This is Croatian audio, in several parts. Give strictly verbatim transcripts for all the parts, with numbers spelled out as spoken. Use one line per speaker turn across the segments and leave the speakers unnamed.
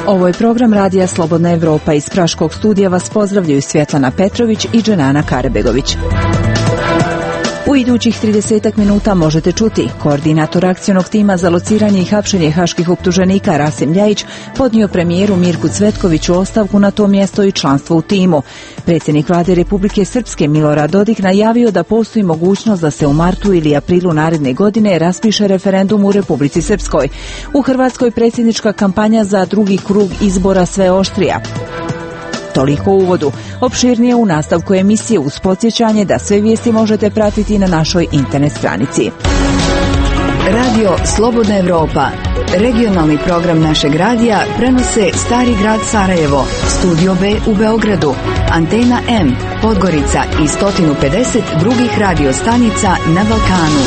Ovo je program Radija Slobodna Evropa. Iz Praškog studija vas pozdravljaju Svjetlana Petrović i Dženana Karebegović. U idućih tridesetak minuta možete čuti: koordinator akcionog tima za lociranje i hapšenje haških optuženika Rasim Ljajić podnio premijeru Mirku Cvetkoviću ostavku na to mjesto i članstvo u timu. Predsjednik Vlade Republike Srpske Milorad Dodik najavio da postoji mogućnost da se u martu ili aprilu naredne godine raspiše referendum u Republici Srpskoj. U Hrvatskoj predsjednička kampanja za drugi krug izbora sve oštrija. Toliko u uvodu. Opširnije u nastavku emisije uz podsjećanje da sve vijesti možete pratiti na našoj internet stranici. Radio Slobodna Evropa. Regionalni program našeg radija prenose Stari grad Sarajevo, Studio B u Beogradu, Antena M, Podgorica i sto pedeset drugih radio stanica na Balkanu.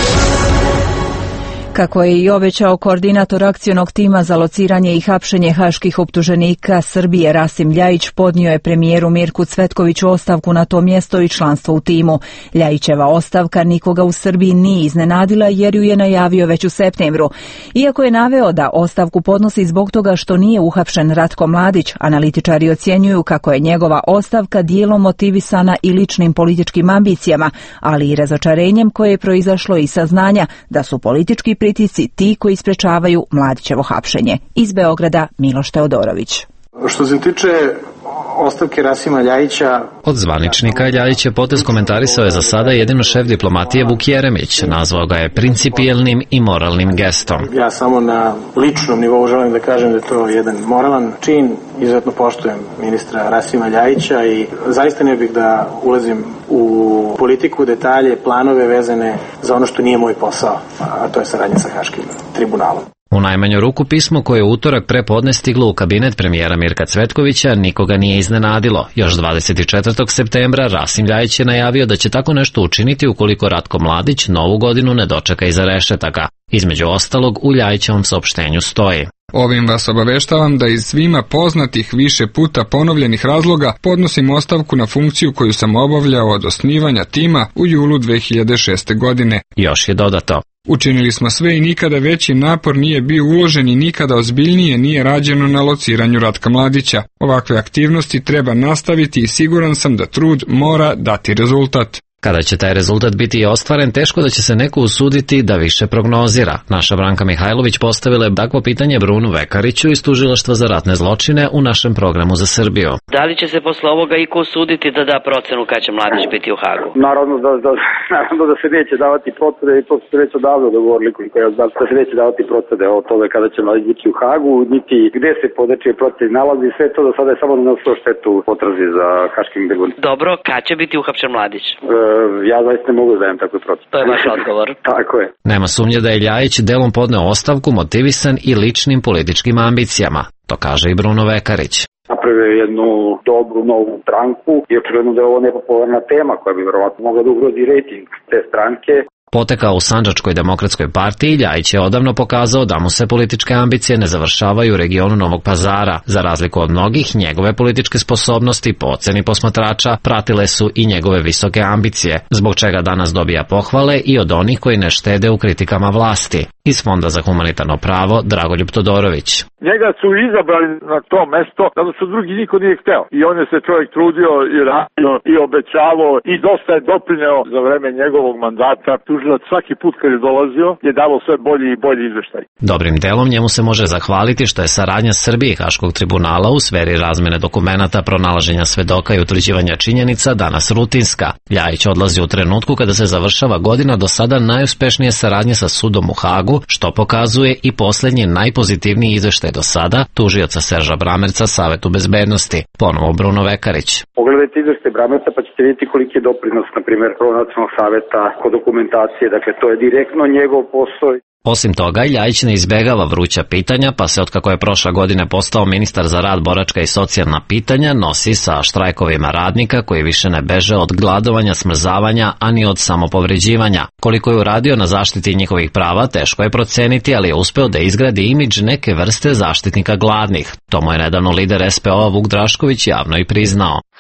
Kako je i obećao koordinator akcionog tima za lociranje i hapšenje haških optuženika Srbije Rasim Ljajić, podnio je premijeru Mirku Cvetkoviću ostavku na to mjesto i članstvo u timu. Ljajićeva ostavka nikoga u Srbiji nije iznenadila jer ju je najavio već u septembru. Iako je naveo da ostavku podnosi zbog toga što nije uhapšen Ratko Mladić, analitičari ocjenjuju kako je njegova ostavka dijelom motivisana i ličnim političkim ambicijama, ali i razočarenjem koje je proizašlo iz saznanja da su politički pritisci ti koji sprečavaju Mladićevo hapšenje. Iz Beograda Miloš Teodorović.
Što se tiče ostavke Rasima Ljajića...
Od zvaničnika Ljajić je potez komentarisao je za sada jedino šef diplomatije Vuk Jeremić. Nazvao ga je principijelnim i moralnim gestom.
Ja samo na ličnom nivou želim da kažem da je to jedan moralan čin. Izuzetno poštujem ministra Rasima Ljajića i zaista ne bih da ulazim u politiku, detalje, planove vezane za ono što nije moj posao, a to je saradnja sa Haškim tribunalom.
U najmanju ruku pismo koje je utorak prepodne stiglo u kabinet premijera Mirka Cvetkovića nikoga nije iznenadilo. Još dvadeset četvrtog septembra Rasim Ljajić je najavio da će tako nešto učiniti ukoliko Ratko Mladić novu godinu ne dočeka iza rešetaka. Između ostalog, u Ljajićevom saopštenju stoji:
Ovim vas obaveštavam da iz svima poznatih više puta ponovljenih razloga podnosim ostavku na funkciju koju sam obavljao od osnivanja tima u julu dve hiljade šeste. godine.
Još je dodato:
Učinili smo sve i nikada veći napor nije bio uložen i nikada ozbiljnije nije rađeno na lociranju Ratka Mladića. Ovakve aktivnosti treba nastaviti i siguran sam da trud mora dati rezultat.
Kada će taj rezultat biti i ostvaren, teško da će se neko usuditi da više prognozira. Naša Branka Mihajlović postavila je takvo pitanje Brunu Vekariću iz Tužilaštva za ratne zločine u našem programu za Srbiju.
Da li će se posle ovoga iko usuditi da da procenu kad će Mladić biti u Hagu?
Naravno da, da, naravno da se neće davati procede i to su se već odavno dogovorili koliko ja znam, da se neće davati procede o tome kada će Mladić biti u Hagu, niti gde se podečije proced nalazi, sve to do sada je samo na svo štetu potrazi za haškim beguncima.
Dobro, kad će biti uhapšen Mladić?
E, Ja zaista ne mogu da dajem takve procene.
To je vaš odgovor.
Tako je.
Nema sumnje da je Ljajić delom podneo ostavku motivisan i ličnim političkim ambicijama. To kaže i Bruno Vekarić.
Napravio je jednu dobru novu stranku i očigledno da je ovo nepopularna tema koja bi verovatno mogla da ugrozi rejting te stranke.
Potekao u Sandžačkoj demokratskoj partiji, Ljajić je odavno pokazao da mu se političke ambicije ne završavaju u regionu Novog Pazara. Za razliku od mnogih, njegove političke sposobnosti, po oceni posmatrača, pratile su i njegove visoke ambicije, zbog čega danas dobija pohvale i od onih koji ne štede u kritikama vlasti. Iz Fonda za humanitarno pravo, Dragoljub Todorović.
Njega su izabrali na to mesto, zato što drugi niko nije hteo. I on je se čovjek trudio i radio i obećavao i dosta je doprineo za vreme njegovog mandata. Tužilac svaki put kad je dolazio je davao sve bolji i bolji izveštaj.
Dobrim delom njemu se može zahvaliti što je saradnja Srbije i Haškog tribunala u sferi razmene dokumenata, pronalaženja svedoka i utvrđivanja činjenica danas rutinska. Ljajić odlazi u trenutku kada se završava godina do sada najuspešnije saradnje sa sudom u Hagu, što pokazuje i posljednji najpozitivniji izveštaj do sada tužioca Serža Bramerca Savetu bezbednosti. Ponovo Bruno Vekarić.
Pogledajte izveštaj Bramerca pa ćete vidjeti koliki je doprinos, na primjer, Nacionalnog saveta kod dokumentacije, dakle to je direktno njegov posao.
Osim toga, Ljajić ne izbegava vruća pitanja, pa se otkako je prošle godine postao ministar za rad, boračka i socijalna pitanja, nosi sa štrajkovima radnika koji više ne beže od gladovanja, smrzavanja, a ni od samopovređivanja. Koliko je uradio na zaštiti njihovih prava, teško je proceniti, ali je uspeo da izgradi imidž neke vrste zaštitnika gladnih. To mu je nedavno lider es pe o-a Vuk Drašković javno i priznao.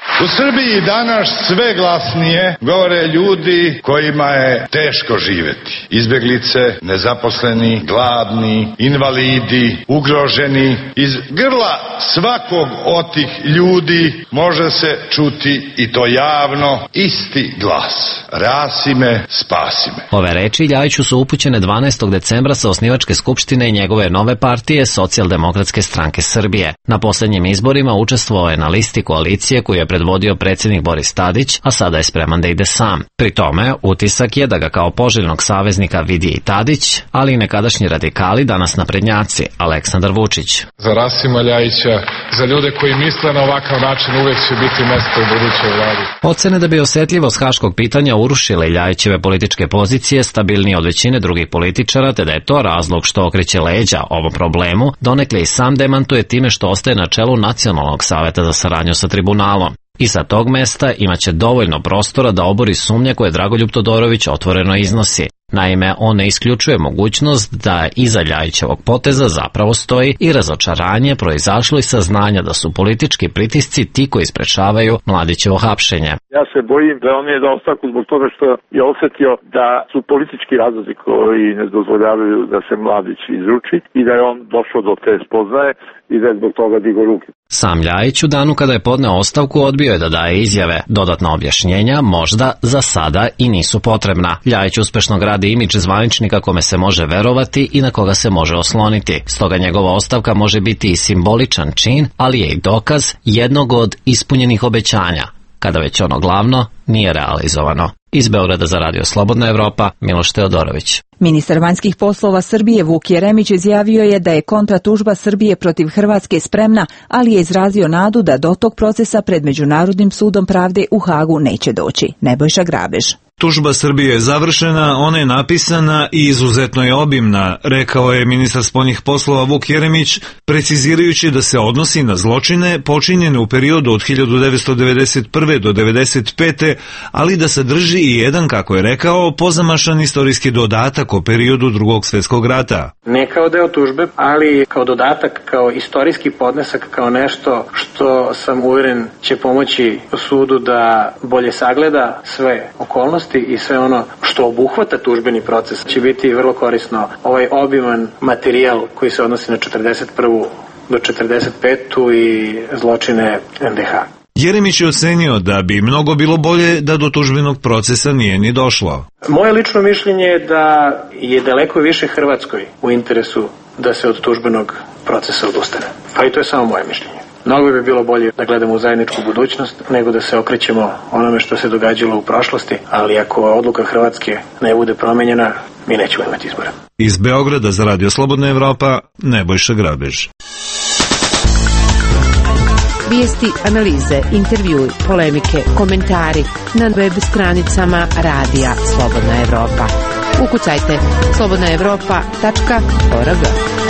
U Srbiji danas sve glasnije govore ljudi kojima je teško živeti. Izbeglice, nezaposleni, gladni, invalidi, ugroženi. Iz grla svakog od tih ljudi može se čuti, i to javno, isti glas. Rasi me, spasi me.
Ove reči Ljajiću su upućene dvanaestog decembra sa osnivačke skupštine i njegove nove partije Socijaldemokratske stranke Srbije. Na poslednjim izborima učestvovao je na listi koalicije koju je predvodio predsjednik Boris Tadić, a sada je spreman da ide sam. Pri tome, utisak je da ga kao poželjnog saveznika vidi i Tadić, ali i nekadašnji radikali, danas naprednjaci, Aleksandar Vučić.
Za Rasima Ljajića, za ljude koji misle na ovakav način, uvek će biti mesto u budućoj vladi.
Ocene da bi osetljivost haškog pitanja urušile Ljajićeve političke pozicije stabilnije od većine drugih političara, te da je to razlog što okreće leđa ovom problemu, donekle i sam demantuje time što ostaje na čelu Nacionalnog saveta za saradnju sa tribunalom. I sa tog mesta imaće dovoljno prostora da obori sumnje koje Dragoljub Todorović otvoreno iznosi. Naime, on ne isključuje mogućnost da iza Ljajićevog poteza zapravo stoji i razočaranje proizašlo iz saznanja da su politički pritisci ti koji sprečavaju Mladićevo hapšenje.
Ja se bojim da on je dao ostavku zbog toga što je osetio da su politički razlozi koji ne dozvoljavaju da se Mladić izruči i da je on došao do te spoznaje i da je zbog toga digao ruke.
Sam Ljajić u danu kada je podneo ostavku odbio je da daje izjave. Dodatna objašnjenja možda za sada i nisu potrebna. Ljajić uspešno gradi imidž zvaničnika kome se može verovati i na koga se može osloniti. Stoga njegova ostavka može biti i simboličan čin, ali je i dokaz jednog od ispunjenih obećanja, kada već ono glavno nije realizovano. Iz Beograda za Radio Slobodna Evropa, Miloš Teodorović.
Ministar vanjskih poslova Srbije Vuk Jeremić izjavio je da je kontratužba Srbije protiv Hrvatske spremna, ali je izrazio nadu da do tog procesa pred Međunarodnim sudom pravde u Hagu neće doći. Nebojša Grabež.
Tužba Srbije je završena, ona je napisana i izuzetno je obimna, rekao je ministar spoljnih poslova Vuk Jeremić, precizirajući da se odnosi na zločine počinjene u periodu od hiljadu devetsto devedeset prve do devedeset pete, ali da sadrži i jedan, kako je rekao, pozamašan istorijski dodatak o periodu Drugog svjetskog rata.
Ne kao deo tužbe, ali kao dodatak, kao istorijski podnesak, kao nešto što sam uveren će pomoći sudu da bolje sagleda sve okolnosti i sve ono što obuhvata tužbeni proces će biti vrlo korisno. Ovaj obiman materijal koji se odnosi na četrdeset prvu do četrdeset petu i zločine en de ha.
Jeremić je ocenio da bi mnogo bilo bolje da do tužbenog procesa nije ni došlo.
Moje lično mišljenje je da je daleko više Hrvatskoj u interesu da se od tužbenog procesa odustane. Pa i to je samo moje mišljenje. Mnogo bi bilo bolje da gledamo u zajedničku budućnost nego da se okrećemo onome što se događalo u prošlosti, ali ako odluka Hrvatske ne bude promenjena, mi nećemo imati izbora.
Iz Beograda za Radio Slobodna Evropa, Nebojša Grabež.
Vijesti, analize, intervjui, polemike, komentari na web stranicama Radija Slobodna Evropa. Ukucajte slobodna evropa tačka org.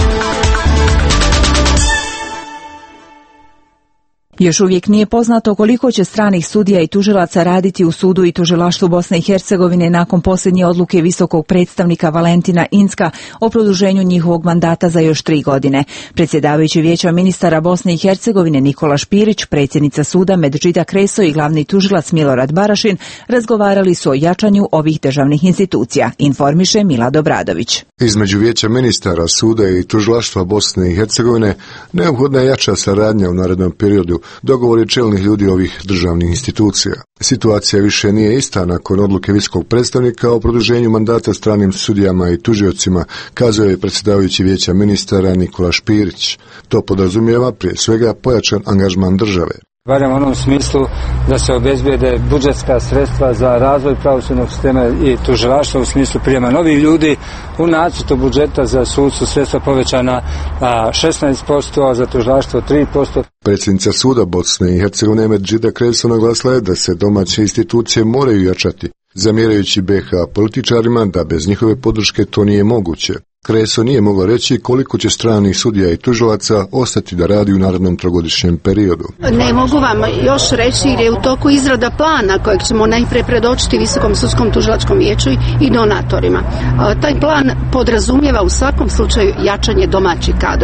Još uvijek nije poznato koliko će stranih sudija i tužilaca raditi u sudu i tužilaštvu Bosne i Hercegovine nakon posljednje odluke visokog predstavnika Valentina Incka o produženju njihovog mandata za još tri godine. Predsjedavajući Vijeća ministara Bosne i Hercegovine Nikola Špirić, predsjednica suda Medžida Kreso i glavni tužilac Milorad Barašin razgovarali su o jačanju ovih državnih institucija, informiše Milad Obradović.
Između Vijeća ministara suda i tužilaštva Bosne i Hercegovine neophodna je jača saradnja u narednom periodu, dogovori čelnih ljudi ovih državnih institucija. Situacija više nije ista nakon odluke visokog predstavnika o produženju mandata stranim sudijama i tužiocima, kazao je predsjedavajući Vijeća ministara Nikola Špirić. To podrazumijeva prije svega pojačan angažman države.
Valja u onom smislu da se obezbijede budžetska sredstva za razvoj pravosudnog sistema i tužilaštva u smislu prijema novih ljudi. U nacrtu budžeta za sud su sredstva povećana šesnaest posto, a za tužilaštvo tri posto.
Predsjednica suda Bosne i Hercegovine Medžida Kreso naglasila je da se domaće institucije moraju jačati, zamjerajući be ha političarima da bez njihove podrške to nije moguće. Kreso nije mogla reći koliko će stranih sudija i tužilaca ostati da radi u narednom trogodišnjem periodu.
Ne mogu vam još reći jer je u toku izrada plana kojeg ćemo najprije predočiti Visokom sudskom tužilačkom vijeću i donatorima. Taj plan podrazumijeva u svakom slučaju jačanje domaćih kadrova.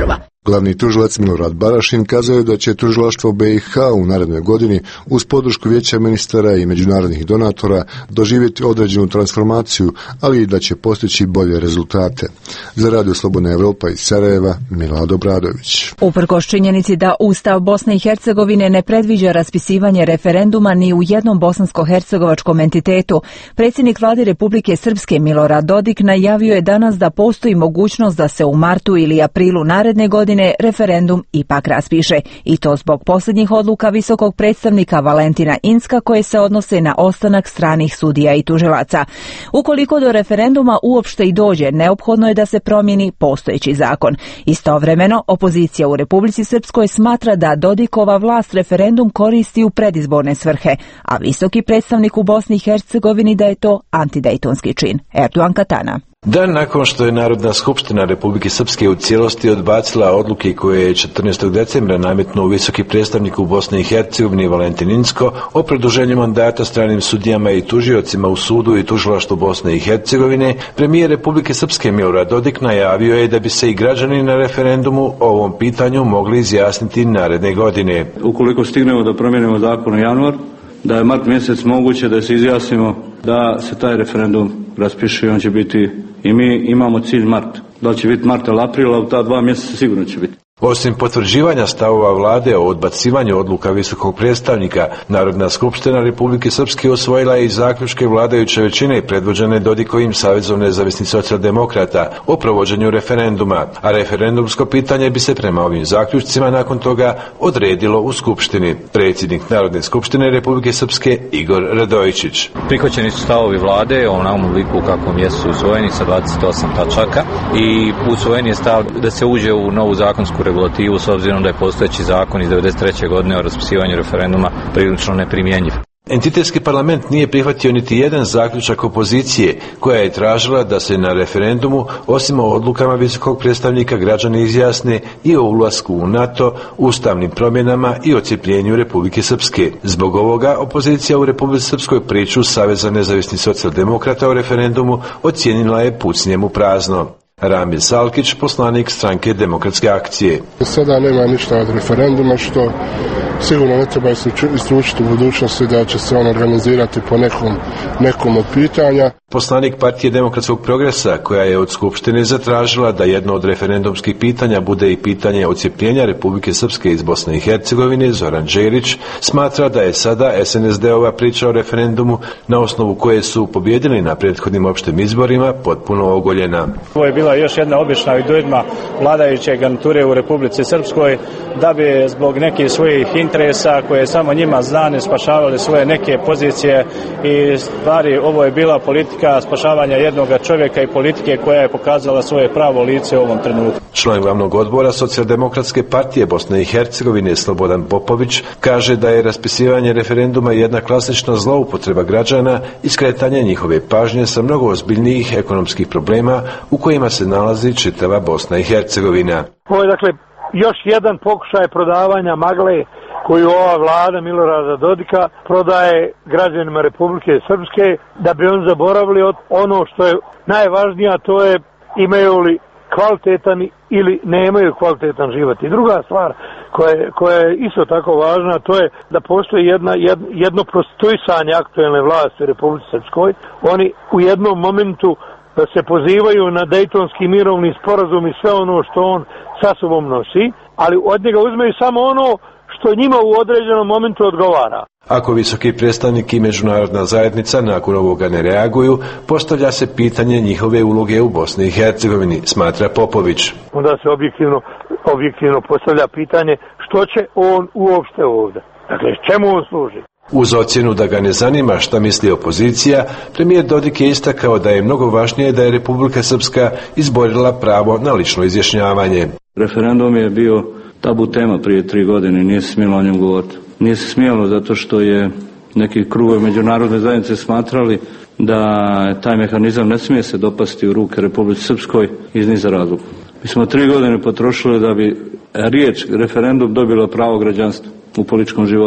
Glavni tužilac Milorad Barašin kazao je da će tužilaštvo B i H u narednoj godini uz podršku Vijeća ministara i međunarodnih donatora doživjeti određenu transformaciju, ali i da će postići bolje rezultate. Za Radio Slobodna Evropa iz Sarajeva, Milad Obradović.
Uprkos činjenici da Ustav Bosne i Hercegovine ne predviđa raspisivanje referenduma ni u jednom bosansko-hercegovačkom entitetu, predsjednik vlade Republike Srpske Milorad Dodik najavio je danas da postoji mogućnost da se u martu ili aprilu naredne godine referendum ipak raspiše, i to zbog posljednjih odluka visokog predstavnika Valentina Inzka koje se odnose na ostanak stranih sudija i tužilaca. Ukoliko do referenduma uopšte i dođe, neophodno je da se promijeni postojeći zakon. Istovremeno, opozicija u Republici Srpskoj smatra da Dodikova vlast referendum koristi u predizborne svrhe, a visoki predstavnik u Bosni i Hercegovini da je to antidejtonski čin. Erdogan Katana.
Dan nakon što je Narodna skupština Republike Srpske u cijelosti odbacila odluke koje je četrnaestog decembra nametnuo visoki predstavnik u Bosni i Hercegovini Valentin Inzko o produženju mandata stranim sudijama i tužiocima u sudu i tužilaštvu Bosne i Hercegovine, premijer Republike Srpske Milorad Dodik najavio je da bi se i građani na referendumu o ovom pitanju mogli izjasniti naredne godine.
Ukoliko stignemo da promijenimo zakon u januar, da je mart mjesec moguće da se izjasnimo da se taj referendum raspiše i on će biti, i mi imamo cilj mart. Da li će biti mart ili april, a u ta dva mjeseca sigurno će biti.
Osim potvrđivanja stavova vlade o odbacivanju odluka visokog predstavnika, Narodna skupština Republike Srpske usvojila je i zaključke vladajuće većine predvođene Dodikovim Savezom nezavisnih socijaldemokrata o provođenju referenduma, a referendumsko pitanje bi se prema ovim zaključcima nakon toga odredilo u Skupštini. Predsjednik Narodne skupštine Republike Srpske Igor Radojičić.
Prihvaćeni su stavovi vlade u onom obliku kakvom jesu usvojeni sa dvadeset osam tačaka i usvojen je stav da se uđe u novu zakonsku regulativu s obzirom da je postojeći zakon iz devedeset treće godine o raspisivanju referenduma prilično neprimjenjiv.
Entitetski parlament nije prihvatio niti jedan zaključak opozicije koja je tražila da se na referendumu, osim o odlukama visokog predstavnika, građani izjasne i o ulasku u NATO, ustavnim promjenama i odcijepljenju Republike Srpske. Zbog ovoga opozicija u Republici Srpskoj priču Saveza nezavisnih socijaldemokrata o referendumu ocijenila je pucnjem u prazno. Ramil Salkić, poslanik stranke Demokratske akcije.
Sada nema ništa od referenduma, što sigurno ne treba isključiti u budućnosti da će se on organizirati po nekom, nekom od pitanja.
Poslanik Partije Demokratskog progresa, koja je od Skupštine zatražila da jedno od referendumskih pitanja bude i pitanje odcijepljenja Republike Srpske iz Bosne i Hercegovine, Zoran Đerić, smatra da je sada es en es de-ova priča o referendumu, na osnovu koje su pobjedili na prethodnim opštim izborima, potpuno ogoljena.
Ovo je bila još jedna obična vidujma vladajuće garniture u Republici Srpskoj, da bi zbog nekih svojih interesa koje samo njima znane spašavali svoje neke pozicije, i stvari ovo je bila politika spašavanja jednog čovjeka i politike koja je pokazala svoje pravo lice u ovom trenutku.
Član glavnog odbora Socijaldemokratske partije Bosne i Hercegovine Slobodan Popović kaže da je raspisivanje referenduma jedna klasična zloupotreba građana i skretanje njihove pažnje sa mnogo ozbiljnijih ekonomskih problema u kojima se nalazi čitava Bosna i Hercegovina.
Ovo je dakle još jedan pokušaj prodavanja magle koju ova vlada Milorada Dodika prodaje građanima Republike Srpske, da bi on zaboravili od ono što je najvažnije, a to je imaju li kvalitetan ili nemaju kvalitetan život. I druga stvar koja je, koja je isto tako važna, to je da postoji jedna, jed, jedno prostituisanje aktuelne vlasti u Republike Srpskoj. Oni u jednom momentu se pozivaju na Dejtonski mirovni sporazum i sve ono što on sa sobom nosi, ali od njega uzmeju samo ono što njima u određenom momentu odgovara.
Ako visoki predstavnik i međunarodna zajednica nakon ovoga ne reaguju, postavlja se pitanje njihove uloge u Bosni i Hercegovini, smatra Popović.
Onda se objektivno, objektivno postavlja pitanje što će on uopšte ovdje. Dakle, čemu on služi?
Uz ocjenu da ga ne zanima šta misli opozicija, premijer Dodik je istakao da je mnogo važnije da je Republika Srpska izborila pravo na lično izjašnjavanje.
Referendum je bio tabu tema prije tri godine, nije se smjelo o njem govoriti. Nije se smjelo zato što je neki krugovi međunarodne zajednice smatrali da taj mehanizam ne smije se dopasti u ruke Republici Srpskoj iz niza razloga. Mi smo tri godine potrošili da bi riječ referendum dobila pravo građanstva u političkom životu.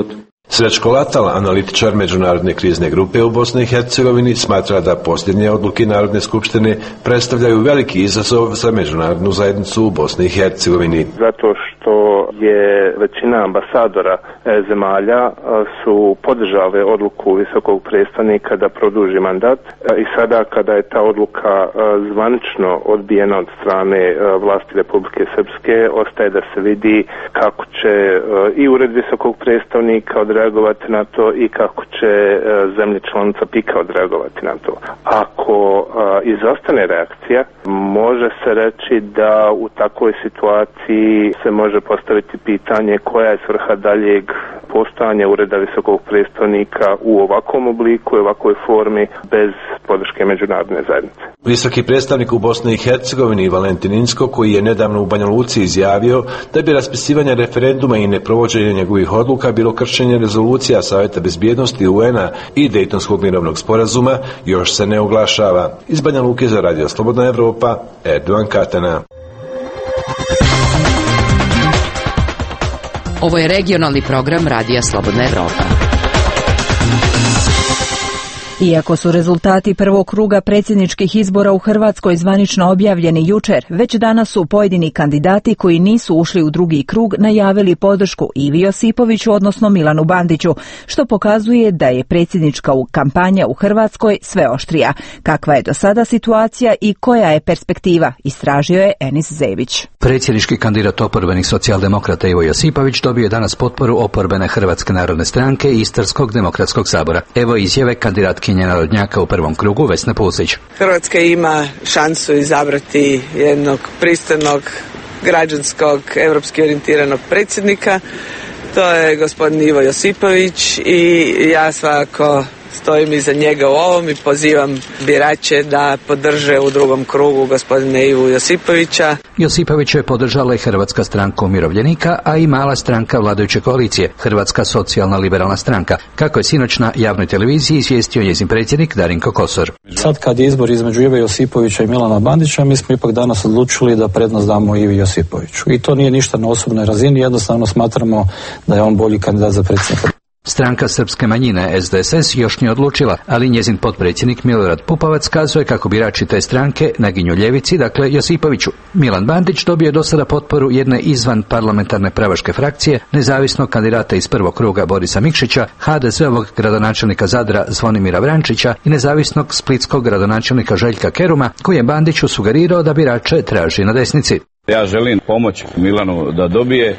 Srećko Latal, analitičar Međunarodne krizne grupe u Bosni i Hercegovini, smatra da posljednje odluke Narodne skupštine predstavljaju veliki izazov za međunarodnu zajednicu u Bosni i Hercegovini.
Zato što je većina ambasadora zemalja su podržale odluku visokog predstavnika da produži mandat i sada kada je ta odluka zvanično odbijena od strane vlasti Republike Srpske, ostaje da se vidi kako će i ured visokog predstavnika odreagovati na to i kako će zemlje članica pika odreagovati na to. Ako izostane reakcija, može se reći da u takvoj situaciji se može postaviti pitanje koja je svrha daljeg postojanja ureda visokog predstavnika u ovakvom obliku i ovakvoj formi bez podrške međunarodne zajednice.
Visoki predstavnik u Bosni i Hercegovini Valentin Inzko, koji je nedavno u Banja Luci izjavio da bi raspisivanje referenduma i neprovođenje njegovih odluka bilo kršenje rezolucija Savjeta bezbjednosti U N-a i Dejtonskog mirovnog sporazuma, još se ne oglašava. Iz Banja Luke za Radio Slobodna Evropa, Erdogan Katana.
Ovo je regionalni program Radija Slobodna Evropa.
Iako su rezultati prvog kruga predsjedničkih izbora u Hrvatskoj zvanično objavljeni jučer, već danas su pojedini kandidati koji nisu ušli u drugi krug najavili podršku Ivi Josipoviću, odnosno Milanu Bandiću, što pokazuje da je predsjednička kampanja u Hrvatskoj sve oštrija. Kakva je do sada situacija i koja je perspektiva, istražio je Enis Zević.
Predsjednički kandidat oporbenih socijaldemokrata Ivo Josipović dobio je danas potporu oporbene Hrvatske narodne stranke i Istarskog demokratskog sabora. Evo izjave kandidatkinje narodnjaka u prvom krugu Vesne Pusić.
Hrvatska ima šansu izabrati jednog pristojnog, građanskog, europski orijentiranog predsjednika. To je gospodin Ivo Josipović i ja svakako stojim iza njega u ovom i pozivam birače da podrže u drugom krugu gospodina Ivu Josipovića.
Josipovića je podržala i Hrvatska stranka umirovljenika, a i mala stranka vladajuće koalicije, Hrvatska socijalna liberalna stranka, kako je sinoć na javnoj televiziji izvijestio njezin predsjednik Darinko Kosor.
Sad kad je izbor između Ive Josipovića i Milana Bandića, mi smo ipak danas odlučili da prednost damo Ivi Josipoviću. I to nije ništa na osobnoj razini, jednostavno smatramo da je on bolji kandidat za predsjednika.
Stranka srpske manjine S D S S još nije odlučila, ali njezin potpredsjednik Milorad Pupovac kazuje kako birači te stranke naginju ljevici, dakle Josipoviću. Milan Bandić dobio je do sada potporu jedne izvan parlamentarne pravaške frakcije, nezavisnog kandidata iz prvog kruga Borisa Mikšića, H D Z-ovog gradonačelnika Zadra Zvonimira Vrančića i nezavisnog splitskog gradonačelnika Željka Keruma, koji je Bandiću sugerirao da birače traži na desnici.
Ja želim pomoć Milanu da dobije,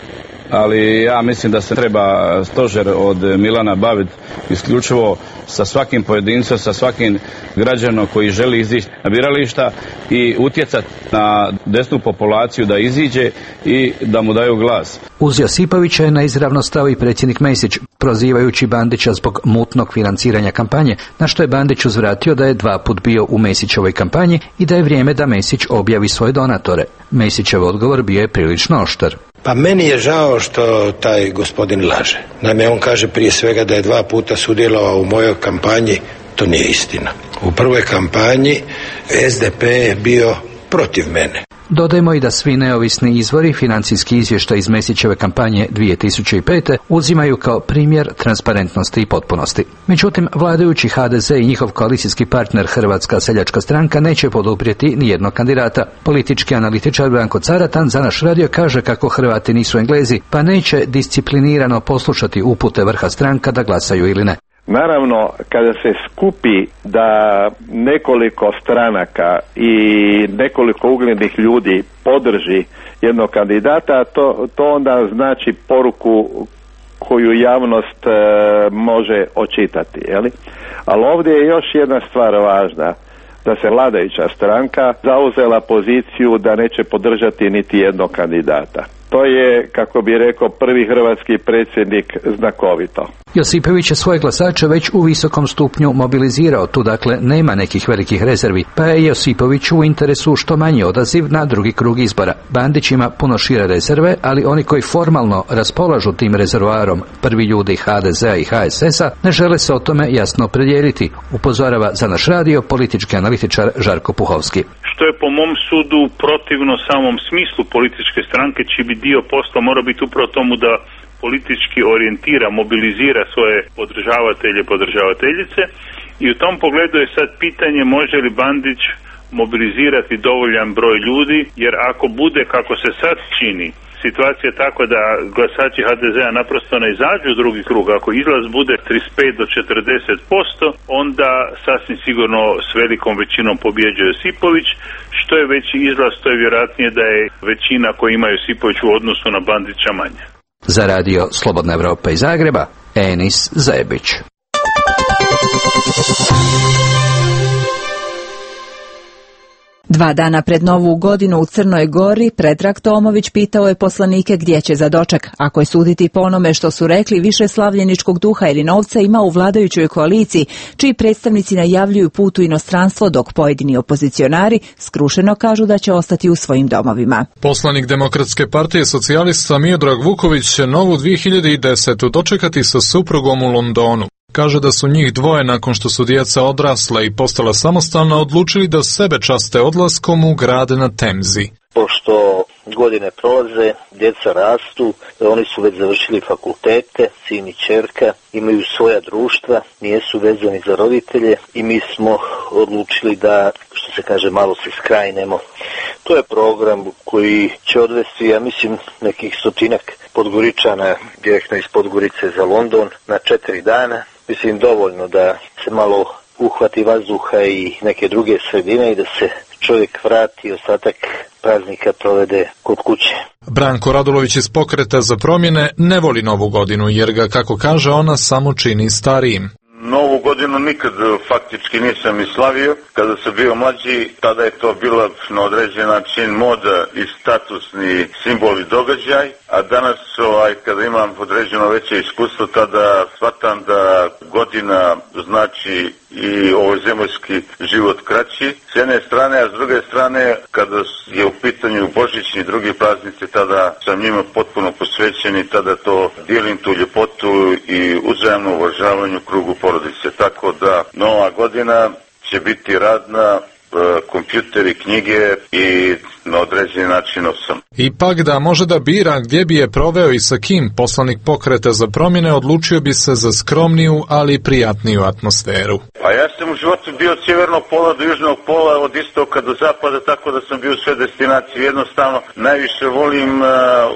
ali ja mislim da se treba stožer od Milana baviti isključivo sa svakim pojedincem, sa svakim građanom koji želi izići na birališta i utjecati na desnu populaciju da iziđe i da mu daju glas.
Uz Josipovića je na izravno stao i predsjednik Mesić, prozivajući Bandića zbog mutnog financiranja kampanje, na što je Bandić uzvratio da je dva put bio u Mesićevoj kampanji i da je vrijeme da Mesić objavi svoje donatore. Mesićev odgovor bio je prilično oštar.
Pa meni je žao što taj gospodin laže. Naime, on kaže prije svega da je dva puta sudjelovao u mojoj kampanji. To nije istina. U prvoj kampanji S D P je bio protiv mene.
Dodajmo i da svi neovisni izvori financijski izvještaj iz Mesićeve kampanje dvije tisuće pete uzimaju kao primjer transparentnosti i potpunosti. Međutim, vladajući H D Z i njihov koalicijski partner Hrvatska seljačka stranka neće poduprijeti ni jednog kandidata. Politički analitičar Branko Caratan za naš radio kaže kako Hrvati nisu Englezi, pa neće disciplinirano poslušati upute vrha stranka da glasaju ili ne.
Naravno, kada se skupi da nekoliko stranaka i nekoliko uglednih ljudi podrži jednog kandidata, to, to onda znači poruku koju javnost e, može očitati. Jeli? Ali ovdje je još jedna stvar važna, da se vladajuća stranka zauzela poziciju da neće podržati niti jednog kandidata. To je, kako bi rekao, prvi hrvatski predsjednik znakovito.
Josipović je svoje glasače već u visokom stupnju mobilizirao, tu dakle nema nekih velikih rezervi, pa je Josipović u interesu što manji odaziv na drugi krug izbora. Bandić ima puno šire rezerve, ali oni koji formalno raspolažu tim rezervoarom, prvi ljudi H D Z-a i H S S-a, ne žele se o tome jasno opredijeliti, upozorava za naš radio politički analitičar Žarko Puhovski.
Što je po mom sudu protivno samom smislu političke stranke, čiji bi dio posla mora biti upravo tomu da
politički orijentira, mobilizira svoje podržavatelje, podržavateljice i u tom pogledu je sad pitanje može li Bandić mobilizirati dovoljan broj ljudi, jer ako bude kako se sad čini, situacija je tako da glasači ha de zea naprosto ne izađu u drugi krug. Ako izlaz bude trideset pet do četrdeset posto, onda sasvim sigurno s velikom većinom pobjeđuje Josipović. Što je veći izlaz, to je vjerojatnije da je većina koju ima Josipović u odnosu na Bandića manja.
Za radio Slobodna Evropa iz Zagreba, Enis Zajebić.
Dva dana pred Novu godinu u Crnoj Gori Predrag Tomović pitao je poslanike gdje će za doček. Ako je suditi po onome što su rekli, više slavljeničkog duha ili novca ima u vladajućoj koaliciji, čiji predstavnici najavljuju put u inostranstvo, dok pojedini opozicionari skrušeno kažu da će ostati u svojim domovima.
Poslanik Demokratske partije socijalista Miodrag Vuković će novu dvije hiljade desetu dočekati sa suprugom u Londonu. Kaže da su njih dvoje, nakon što su djeca odrasla i postala samostalna, odlučili da sebe časte odlaskom u grad na Temzi.
Pošto godine prolaze, djeca rastu, oni su već završili fakultete, sin i ćerka, imaju svoja društva, nijesu vezani za roditelje i mi smo odlučili da, što se kaže, malo se skrajnemo. To je program koji će odvesti, ja mislim, nekih stotinak Podgoričana direktno iz Podgorice za London na četiri dana. Mislim dovoljno da se malo uhvati vazduha i neke druge sredine i da se čovjek vrati, ostatak praznika provede kod kuće.
Branko Radulović iz Pokreta za promjene ne voli Novu godinu jer ga, kako kaže, ona samo čini starijim.
Novu godinu nikad faktički nisam i slavio. Kada sam bio mlađi, tada je to bila na određen način moda i statusni simbol i događaj, a danas ovaj, kada imam određeno veće iskustvo, tada shvatam da godina znači i ovozemaljski život kraći s jedne strane, a s druge strane kada je u pitanju božićni i drugi praznici, tada sam njima potpuno posvećen i tada to dijelim tu ljepotu i uzajamno uvažavanju krugu porodice. Tako da nova godina će biti radna, kompjuteri, knjige i na određeni način osam.
Ipak da može da bira gdje bi je proveo i sa kim, poslanik Pokreta za promjene odlučio bi se za skromniju, ali prijatniju atmosferu.
A ja sam u životu bio od sjevernog pola do južnog pola, od istoka do zapada, tako da sam bio u sve destinacije. Jednostavno, najviše volim uh,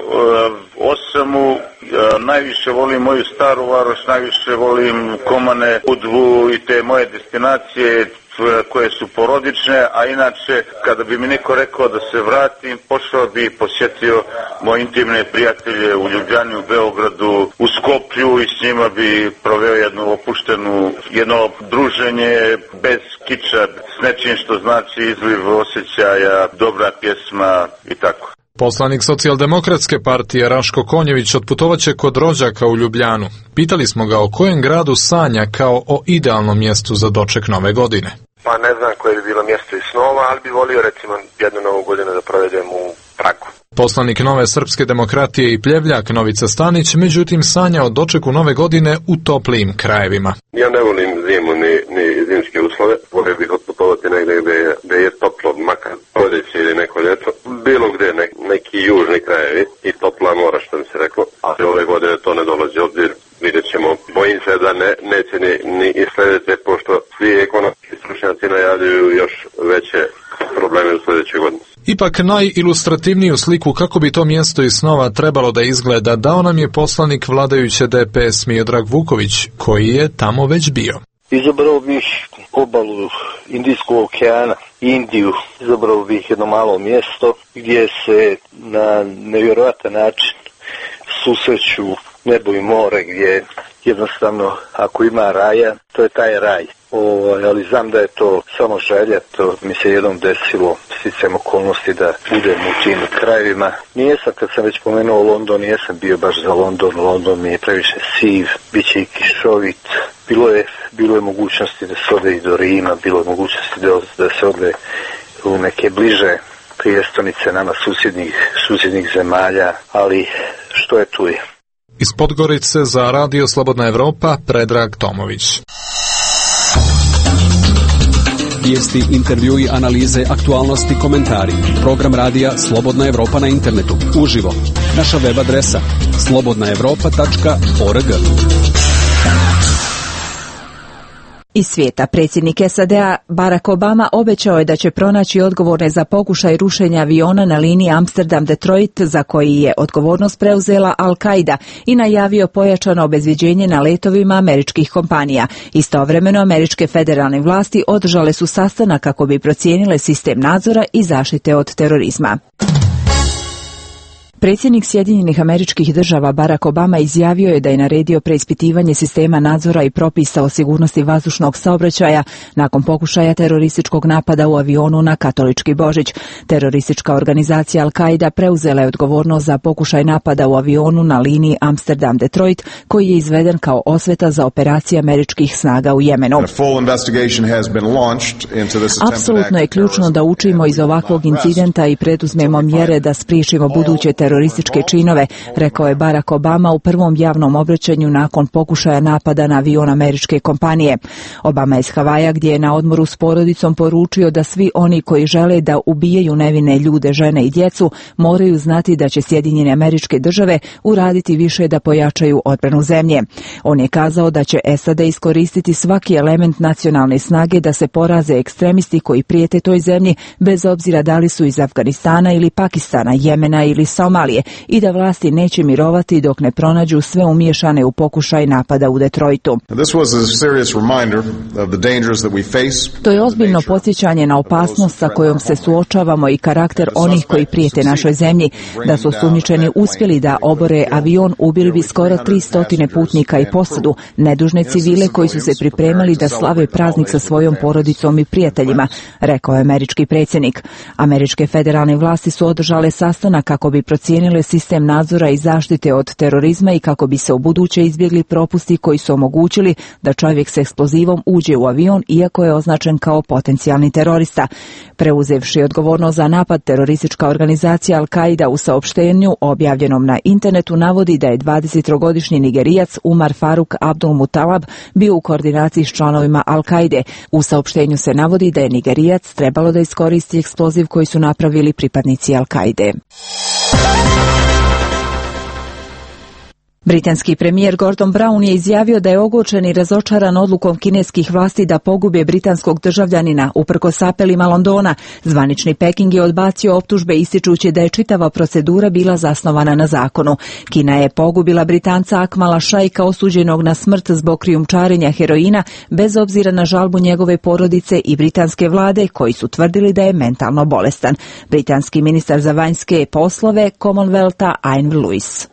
uh, Osamu, uh, najviše volim moju Staru Varoš, najviše volim Komane, Udvu i te moje destinacije koje su porodične, a inače kada bi mi neko rekao da se vratim, pošao bi i posjetio moje intimne prijatelje u Ljubljani, u Beogradu, u Skoplju i s njima bi proveo jednu opuštenu, jedno druženje bez kiča, s nečim što znači izliv osjećaja, dobra pjesma i tako.
Poslanik Socijaldemokratske partije Raško Konjević otputovaće kod rođaka u Ljubljanu. Pitali smo ga o kojem gradu sanja kao o idealnom mjestu za doček nove godine.
Pa ne znam koje bi bilo mjesto iz snova, ali bi volio recimo jednu novu godinu da provedem u Pragu.
Poslanik Nove srpske demokratije i pljevljak Novica Stanić, međutim, sanja o dočeku nove godine u toplijim krajevima.
Ja ne volim zimu ni, ni zimske uslove, volio bih otputovati negdje gdje je, gdje je toplo, makar proljeće ili neko ljeto, bilo gdje ne, neki južni krajevi i topla mora, što mi se reklo, ali ove godine to ne dolazi obzir. Vidjet ćemo, bojim se da ne, neće ni, ni i sljedeće, pošto svi ekonomski stručnjaci najavljuju još veće probleme u sljedećoj godini.
Ipak najilustrativniju sliku kako bi to mjesto iz snova trebalo da izgleda dao nam je poslanik vladajuće de pe es Miodrag Vuković, koji je tamo već bio.
Izabrao bih obalu Indijskog okeana, Indiju, izabrao bih jedno malo mjesto gdje se na nevjerojatan način susreću nebo i more, gdje jednostavno ako ima raja, to je taj raj. O, ali znam da je to samo želja, to mi se jednom desilo sticajem okolnosti da budem u tim krajevima. Nijesam, kad sam već pomenuo London, nijesam bio baš za London, London mi je previše siv, bit će i kišovit. Bilo je, bilo je mogućnosti da se ode i do Rima, bilo je mogućnosti da, da se ode u neke bliže prijestolnice nama susjednih, susjednih zemalja, ali što je tu je.
Iz Podgorice za Radio Slobodna Evropa, Predrag Tomović.
Vijesti, intervjui, analize, aktualnosti, komentari. Program radija Slobodna Evropa na internetu. Uživo. Naša web adresa slobodna evropa tačka org.
Iz svijeta, predsjednik S A D-a Barack Obama obećao je da će pronaći odgovorne za pokušaj rušenja aviona na liniji Amsterdam-Detroit, za koji je odgovornost preuzela Al-Qaida, i najavio pojačano obezvjeđenje na letovima američkih kompanija. Istovremeno, američke federalne vlasti održale su sastanak kako bi procijenile sistem nadzora i zaštite od terorizma. Predsjednik Sjedinjenih Američkih Država Barack Obama izjavio je da je naredio preispitivanje sistema nadzora i propisa o sigurnosti vazdušnog saobraćaja nakon pokušaja terorističkog napada u avionu na katolički Božić. Teroristička organizacija Al-Qaida preuzela je odgovornost za pokušaj napada u avionu na liniji Amsterdam-Detroit, koji je izveden kao osveta za operacije američkih snaga u Jemenu. Apsolutno je ključno da učimo iz ovakvog incidenta i preduzmemo mjere da spriječimo buduće terorističke činove, rekao je Barack Obama u prvom javnom obraćanju nakon pokušaja napada na avion američke kompanije. Obama je iz Havaja, gdje je na odmoru s porodicom, poručio da svi oni koji žele da ubijaju nevine ljude, žene i djecu moraju znati da će Sjedinjene Američke Države uraditi više da pojačaju odbranu zemlje. On je kazao da će S A D iskoristiti svaki element nacionalne snage da se poraze ekstremisti koji prijete toj zemlji, bez obzira da li su iz Afganistana ili Pakistana, Jemena ili Somalije, i da vlasti neće mirovati dok ne pronađu sve umiješane u pokušaj napada u Detroitu. To je ozbiljno podsjećanje na opasnost sa kojom se suočavamo i karakter onih koji prijete našoj zemlji. Da su osumnjičeni uspjeli da obore avion, ubili bi skoro tristo putnika i posadu, nedužne civile koji su se pripremali da slave praznik sa svojom porodicom i prijateljima, rekao je američki predsjednik. Američke federalne vlasti su održale sastanak kako bi procijenile sistem nadzora i zaštite od terorizma i kako bi se u buduće izbjegli propusti koji su omogućili da čovjek s eksplozivom uđe u avion iako je označen kao potencijalni terorista. Preuzevši odgovornost za napad, teroristička organizacija Al-Qaida u saopštenju objavljenom na internetu navodi da je dvadesettrogodišnji Nigerijac Umar Faruk Abdul Mutalab bio u koordinaciji s članovima Al-Qaide. U saopštenju se navodi da je Nigerijac trebalo da iskoristi eksploziv koji su napravili pripadnici Al-Qaide. Britanski premijer Gordon Brown je izjavio da je ogorčen i razočaran odlukom kineskih vlasti da pogube britanskog državljanina uprkos apelima Londona. Zvanični Peking je odbacio optužbe ističući da je čitava procedura bila zasnovana na zakonu. Kina je pogubila Britanca Akmala Šajka, osuđenog na smrt zbog krijumčarenja heroina, bez obzira na žalbu njegove porodice i britanske vlade koji su tvrdili da je mentalno bolestan. Britanski ministar za vanjske poslove Commonwealtha Ian Lewis.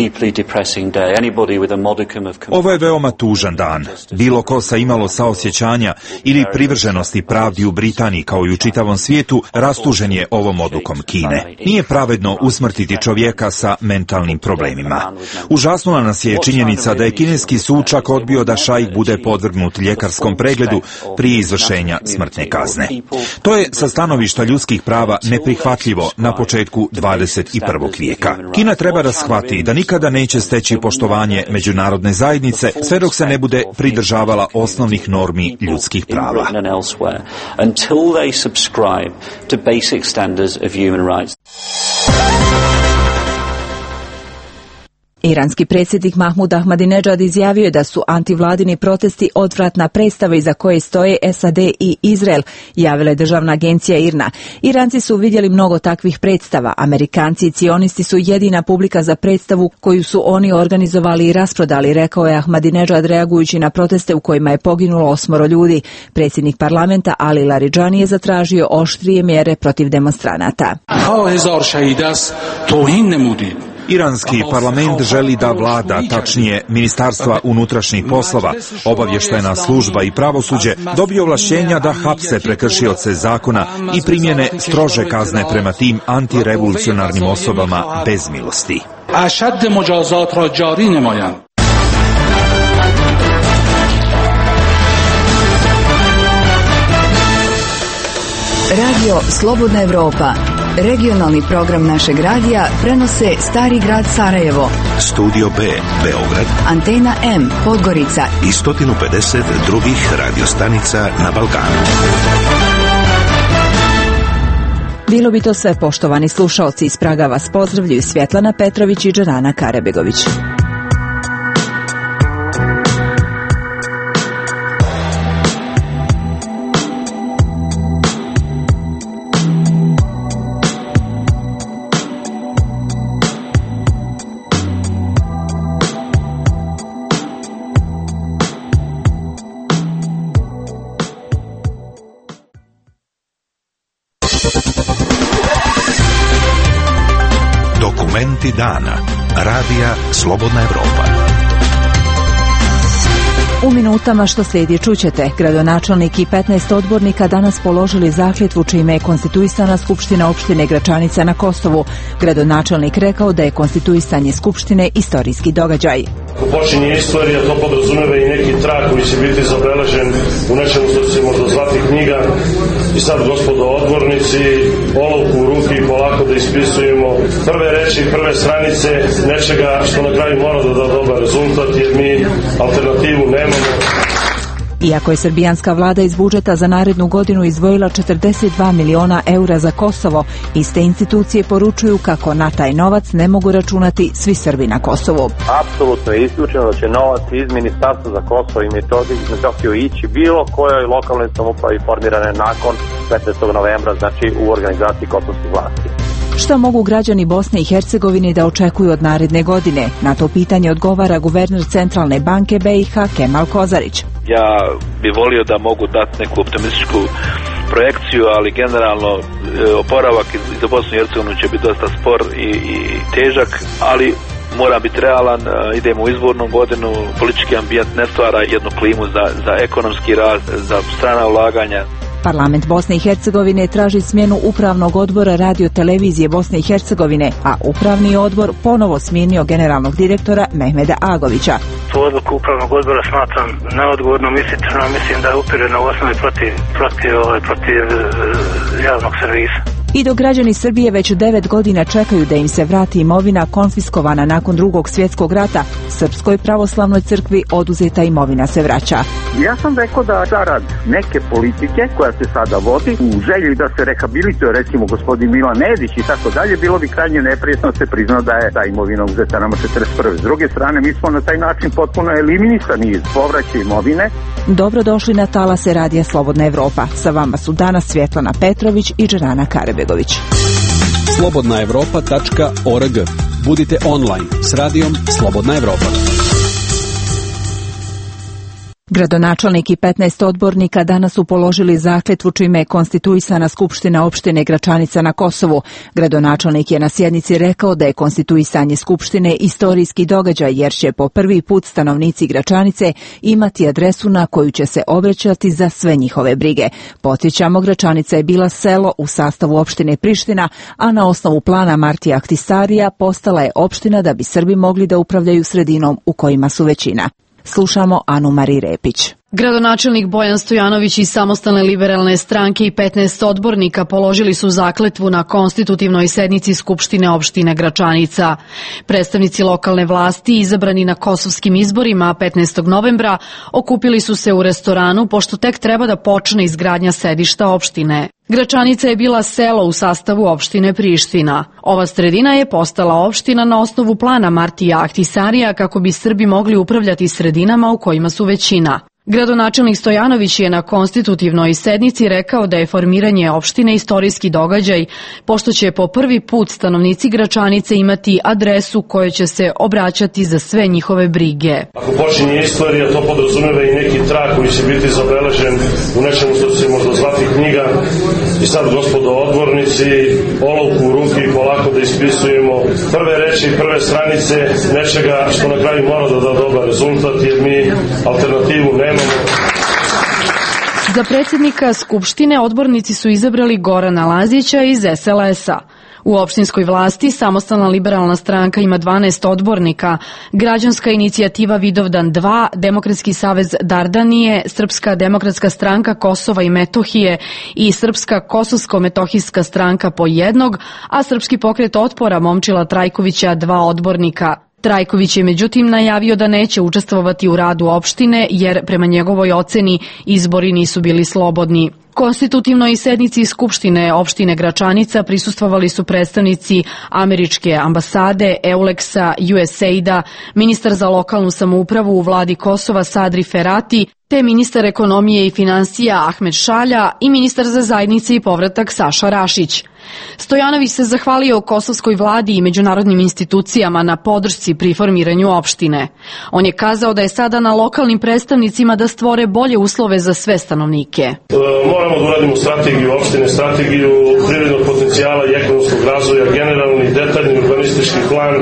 Ovo je veoma tužan dan. Bilo ko sa imalo saosjećanja ili privrženosti pravdi u Britaniji kao i u čitavom svijetu rastužen je ovom odlukom Kine. Nije pravedno usmrtiti čovjeka sa mentalnim problemima. Užasnula nas je činjenica da je kineski sud čak odbio da Šajk bude podvrgnut ljekarskom pregledu prije izvršenja smrtne kazne. To je sa stanovišta ljudskih prava neprihvatljivo na početku dvadeset prvog vijeka. Kina treba da shvati da nikada neće steći poštovanje međunarodne zajednice sve dok se ne bude pridržavala osnovnih normi ljudskih prava.
Iranski predsjednik Mahmud Ahmadinejad izjavio je da su antivladini protesti odvratna predstava iza koje stoje S A D i Izrael, javila je državna agencija I R N A. Iranci su vidjeli mnogo takvih predstava. Amerikanci i cionisti su jedina publika za predstavu koju su oni organizovali i rasprodali, rekao je Ahmadinejad reagujući na proteste u kojima je poginulo osmoro ljudi. Predsjednik parlamenta Ali Larijani je zatražio oštrije mjere protiv demonstranata.
Iranski parlament želi da vlada, tačnije Ministarstva unutrašnjih poslova, obavještajna služba i pravosuđe dobije ovlašćenja da hapse prekršioce zakona i primjene strože kazne prema tim antirevolucionarnim osobama bez milosti.
Radio Slobodna Evropa. Regionalni program našeg radija prenose Stari grad Sarajevo,
Studio B, Beograd,
Antena M, Podgorica
i sto pedeset drugih radiostanica na Balkanu.
Bilo bi to sve, poštovani slušaoci. Iz Praga vas pozdravljaju Svjetlana Petrović i Dženana Karebegović.
Dokumenti dana. Radija Slobodna Evropa.
U minutama što slijedi čućete, gradonačelnik i petnaest odbornika danas položili zakletvu čime je konstituisana Skupština opštine Gračanica na Kosovu. Gradonačelnik rekao da je konstituisanje Skupštine istorijski događaj.
Ako počinje istorija, to podrazumeva i neki trag koji će biti zabeležen u nečemu što se možda zvati knjiga. I sad, gospodo odbornici, olovku u ruki i polako da ispisujemo prve reči, prve stranice nečega što na kraju mora da da dobar rezultat, jer mi alternativu nemamo.
Iako je srbijanska vlada iz budžeta za narednu godinu izdvojila četrdeset dva miliona eura za Kosovo, iste institucije poručuju kako na taj novac ne mogu računati svi Srbi na Kosovu.
Apsolutno je isključeno da će novac iz Ministarstva za Kosovo i Metohiju ići bilo kojoj lokalnoj samoupravi formirane nakon petnaestog novembra, znači u organizaciji kosovskih vlasti.
Šta mogu građani Bosne i Hercegovine da očekuju od naredne godine? Na to pitanje odgovara guverner Centralne banke B i H Kemal Kozarić.
Ja bih volio da mogu dati neku optimističku projekciju, ali generalno oporavak za Bosnu i Hercegovinu će biti dosta spor i, i težak, ali mora biti realan, idemo u izbornu godinu, politički ambijent ne stvara jednu klimu za, za ekonomski rast, za strana ulaganja.
Parlament Bosne i Hercegovine traži smjenu upravnog odbora Radio televizije Bosne i Hercegovine, a upravni odbor ponovo smijenio generalnog direktora Mehmeda Agovića.
Tu odluku upravnog odbora smatram neodgovornom, iskreno mislim da je upirena u osnovi protiv, protiv, protiv javnog servisa.
I dok građani Srbije već devet godina čekaju da im se vrati imovina konfiskovana nakon drugog svjetskog rata, Srpskoj pravoslavnoj crkvi oduzeta imovina se vraća.
Ja sam rekao da zarad neke politike koja se sada vodi u želji da se rehabilituje recimo gospodin Milan Nedić i tako dalje, bilo bi krajnje neprijetno se prizna da je ta imovina uzeta nama četrdeset prve. S druge strane, mi smo na taj način potpuno eliminisani iz povraća imovine.
Dobrodošli na talase Radija Slobodna Evropa. Sa vama su danas Svjetlana Petrović i Dženana Karebegović.
slobodna evropa tačka org. Budite online s radijom Slobodna Evropa.
Gradonačelnik i petnaest odbornika danas su položili zakletvu čime je konstituisana Skupština opštine Gračanica na Kosovu. Gradonačelnik je na sjednici rekao da je konstituisanje Skupštine istorijski događaj jer će po prvi put stanovnici Gračanice imati adresu na koju će se obraćati za sve njihove brige. Podsjećamo, Gračanica je bila selo u sastavu opštine Priština, a na osnovu plana Martija Ahtisarija postala je opština da bi Srbi mogli da upravljaju sredinom u kojima su većina. Slušamo Anu Mari Repić.
Gradonačelnik Bojan Stojanović iz Samostalne liberalne stranke i petnaest odbornika položili su zakletvu na konstitutivnoj sednici Skupštine opštine Gračanica. Predstavnici lokalne vlasti izabrani na kosovskim izborima petnaestog novembra okupili su se u restoranu pošto tek treba da počne izgradnja sedišta opštine. Gračanica je bila selo u sastavu opštine Priština. Ova sredina je postala opština na osnovu plana Martija Ahtisarija kako bi Srbi mogli upravljati sredinama u kojima su većina. Gradonačelnik Stojanović je na konstitutivnoj sednici rekao da je formiranje opštine istorijski događaj, pošto će po prvi put stanovnici Gračanice imati adresu kojoj će se obraćati za sve njihove brige.
Ako počinje istorija, to podrazumeva i neki trag koji će biti zabeležen u nečemu što se možda zvati knjiga. I sad, gospodo odbornici, olovku u ruki i polako da ispisujemo prve reči, prve stranice nečega što na kraju mora da da dobar rezultat, jer mi alternativu nemamo.
Za predsjednika Skupštine odbornici su izabrali Gorana Lazića iz S L S-a. U opštinskoj vlasti Samostalna liberalna stranka ima dvanaest odbornika, Građanska inicijativa Vidovdan dva, Demokratski savez Dardanije, Srpska demokratska stranka Kosova i Metohije i Srpska kosovsko-metohijska stranka po jednog, a Srpski pokret otpora Momčila Trajkovića dva odbornika. Trajković je međutim najavio da neće učestvovati u radu opštine jer prema njegovoj oceni izbori nisu bili slobodni. Konstitutivnoj sednici Skupštine opštine Gračanica prisustvovali su predstavnici američke ambasade, Euleksa, U S A I D-a, ministar za lokalnu samoupravu u vladi Kosova Sadri Ferati, te ministar ekonomije i finansija Ahmed Šalja i ministar za zajednice i povratak Saša Rašić. Stojanović se zahvalio kosovskoj vladi i međunarodnim institucijama na podršci pri formiranju opštine. On je kazao da je sada na lokalnim predstavnicima da stvore bolje uslove za sve stanovnike.
E, moramo da uradimo strategiju opštine, strategiju privrednog potencijala i ekonomskog razvoja, generalni, detaljni urbanistički plan.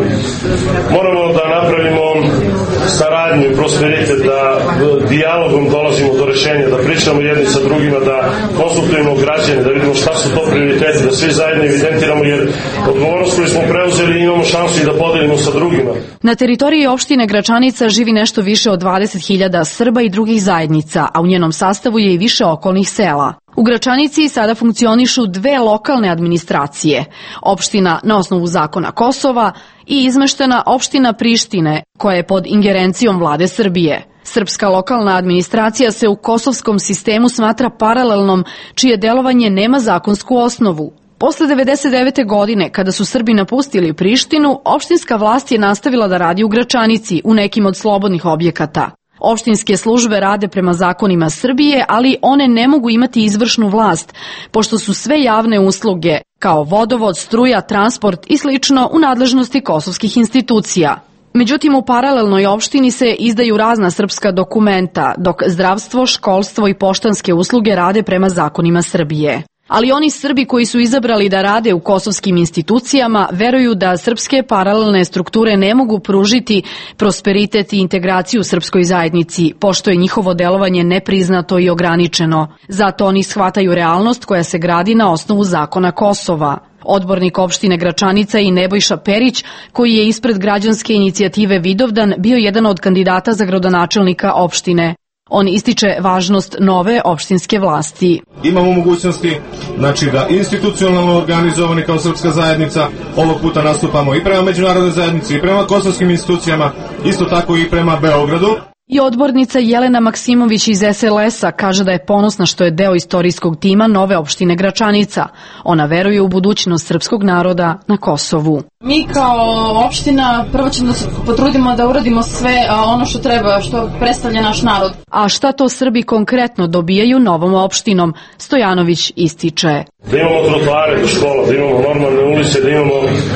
Moramo da napravimo saradnju i prosperitet, da dijalogom dolazimo do rešenja, da pričamo jedni sa drugima, da konsultujemo građane, da vidimo šta su to prioriteti, da svi zajedno evidentiramo, jer odgovornost koju smo preuzeli imamo šansu i da podelimo sa drugima.
Na teritoriji opštine Gračanica živi nešto više od dvadeset hiljada Srba i drugih zajednica, a u njenom sastavu je i više okolnih sela. U Gračanici sada funkcionišu dve lokalne administracije, opština na osnovu zakona Kosova i izmeštena opština Prištine, koja je pod ingerencijom vlade Srbije. Srpska lokalna administracija se u kosovskom sistemu smatra paralelnom, čije delovanje nema zakonsku osnovu. Posle devedeset devete. godine, kada su Srbi napustili Prištinu, opštinska vlast je nastavila da radi u Gračanici, u nekim od slobodnih objekata. Opštinske službe rade prema zakonima Srbije, ali one ne mogu imati izvršnu vlast, pošto su sve javne usluge, kao vodovod, struja, transport i slično, u nadležnosti kosovskih institucija. Međutim, u paralelnoj opštini se izdaju razna srpska dokumenta, dok zdravstvo, školstvo i poštanske usluge rade prema zakonima Srbije. Ali oni Srbi koji su izabrali da rade u kosovskim institucijama veruju da srpske paralelne strukture ne mogu pružiti prosperitet i integraciju srpskoj zajednici, pošto je njihovo delovanje nepriznato i ograničeno. Zato oni shvataju realnost koja se gradi na osnovu zakona Kosova. Odbornik opštine Gračanica i Nebojša Perić, koji je ispred građanske inicijative Vidovdan bio jedan od kandidata za gradonačelnika opštine. On ističe važnost nove opštinske vlasti.
Imamo mogućnosti, znači, da institucionalno organizovani kao srpska zajednica ovog puta nastupamo i prema međunarodnoj zajednici i prema kosovskim institucijama, isto tako i prema Beogradu.
I odbornica Jelena Maksimović iz S L S-a kaže da je ponosna što je deo istorijskog tima nove opštine Gračanica. Ona veruje u budućnost srpskog naroda na Kosovu.
Mi kao opština prvo ćemo da se potrudimo da uradimo sve ono što treba, što predstavlja naš narod.
A šta to Srbi konkretno dobijaju novom opštinom, Stojanović ističe.
Da imamo trotoare do škola, da imamo normalne ulice, da imamo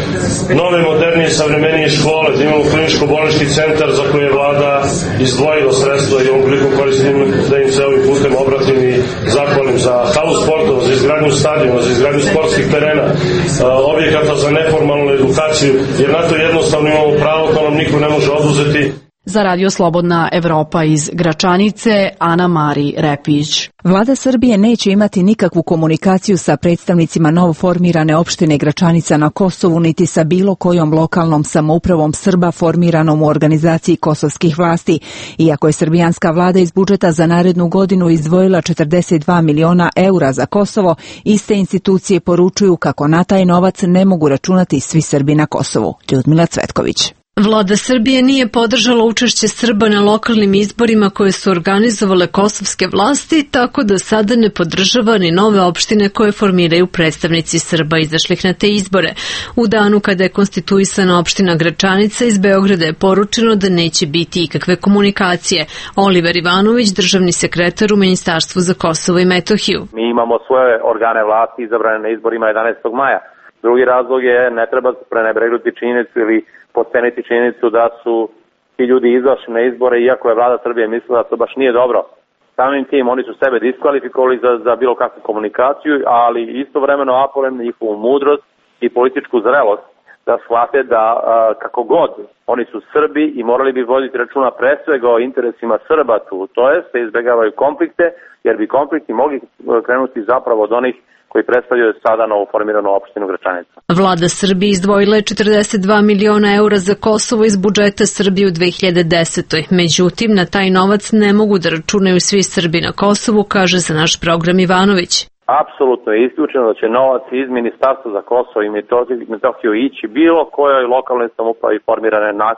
nove, modernije, savremenije škole, da imamo kliničko-bolnički centar za koji je vlada izdvojila sredstva i ovom prilikom koristim da im se ovim putem obratim i zahvalim za halu sportova, za izgradnju stadiona, za izgradnju sportskih terena, objekata za neformalnu edukaciju, jer na to jednostavno imamo pravo, to nam niko ne može oduzeti.
Za Radio Slobodna Evropa iz Gračanice, Ana Mari Repić.
Vlada Srbije neće imati nikakvu komunikaciju sa predstavnicima novoformirane opštine Gračanica na Kosovu, niti sa bilo kojom lokalnom samoupravom Srba formiranom u organizaciji kosovskih vlasti. Iako je srbijanska vlada iz budžeta za narednu godinu izdvojila četrdeset dva miliona eura za Kosovo, iste institucije poručuju kako na taj novac ne mogu računati svi Srbi na Kosovu. Ljudmila Cvetković.
Vlada Srbije nije podržala učešće Srba na lokalnim izborima koje su organizovale kosovske vlasti, tako da sada ne podržava ni nove opštine koje formiraju predstavnici Srba izašlih na te izbore. U danu kada je konstituisana opština Gračanica, iz Beograda je poručeno da neće biti ikakve komunikacije. Oliver Ivanović, državni sekretar u Ministarstvu za Kosovo i Metohiju.
Mi imamo svoje organe vlasti izabrane na izborima jedanaestog maja. Drugi razlog je, ne treba prenebregnuti činjenicu ili potceniti činjenicu da su ti ljudi izašli na izbore, iako je vlada Srbije mislila da to baš nije dobro. Samim tim oni su sebe diskvalifikovali za, za bilo kakvu komunikaciju, ali istovremeno apelujem na njihovu mudrost i političku zrelost da shvate da a, kako god oni su Srbi i morali bi voditi računa pre svega o interesima Srba tu, to jest da izbegavaju konflikte, jer bi konflikti mogli krenuti zapravo od onih koji predstavljaju sada novoformiranu opštinu Gračanica.
Vlada Srbije izdvojila je četrdeset dva miliona eura za Kosovo iz budžeta Srbije u dve hiljade desetoj. Međutim, na taj novac ne mogu da računaju svi Srbi na Kosovu, kaže za naš program Ivanović.
Apsolutno je isključeno da će novac iz Ministarstva za Kosovo i Metohiju ići bilo kojoj lokalnoj samoupravi formirane nakon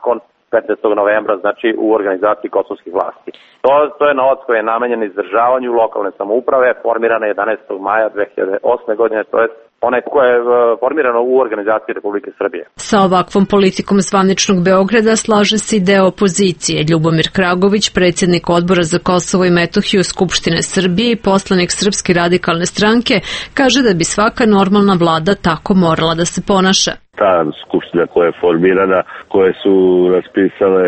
petnaestog novembra, znači u organizaciji kosovskih vlasti. To, to je novac koji je namenjen izdržavanju lokalne samouprave, formirane jedanaestog maja dve hiljade osme godine, to je onaj koje je formirano u organizaciji Republike Srbije.
Sa ovakvom politikom zvaničnog Beograda slaže se i deo opozicije. Ljubomir Kragović, predsjednik Odbora za Kosovo i Metohiju Skupštine Srbije i poslanik Srpske radikalne stranke, kaže da bi svaka normalna vlada tako morala da se ponaša.
Ta skupština koja je formirana, koje su raspisale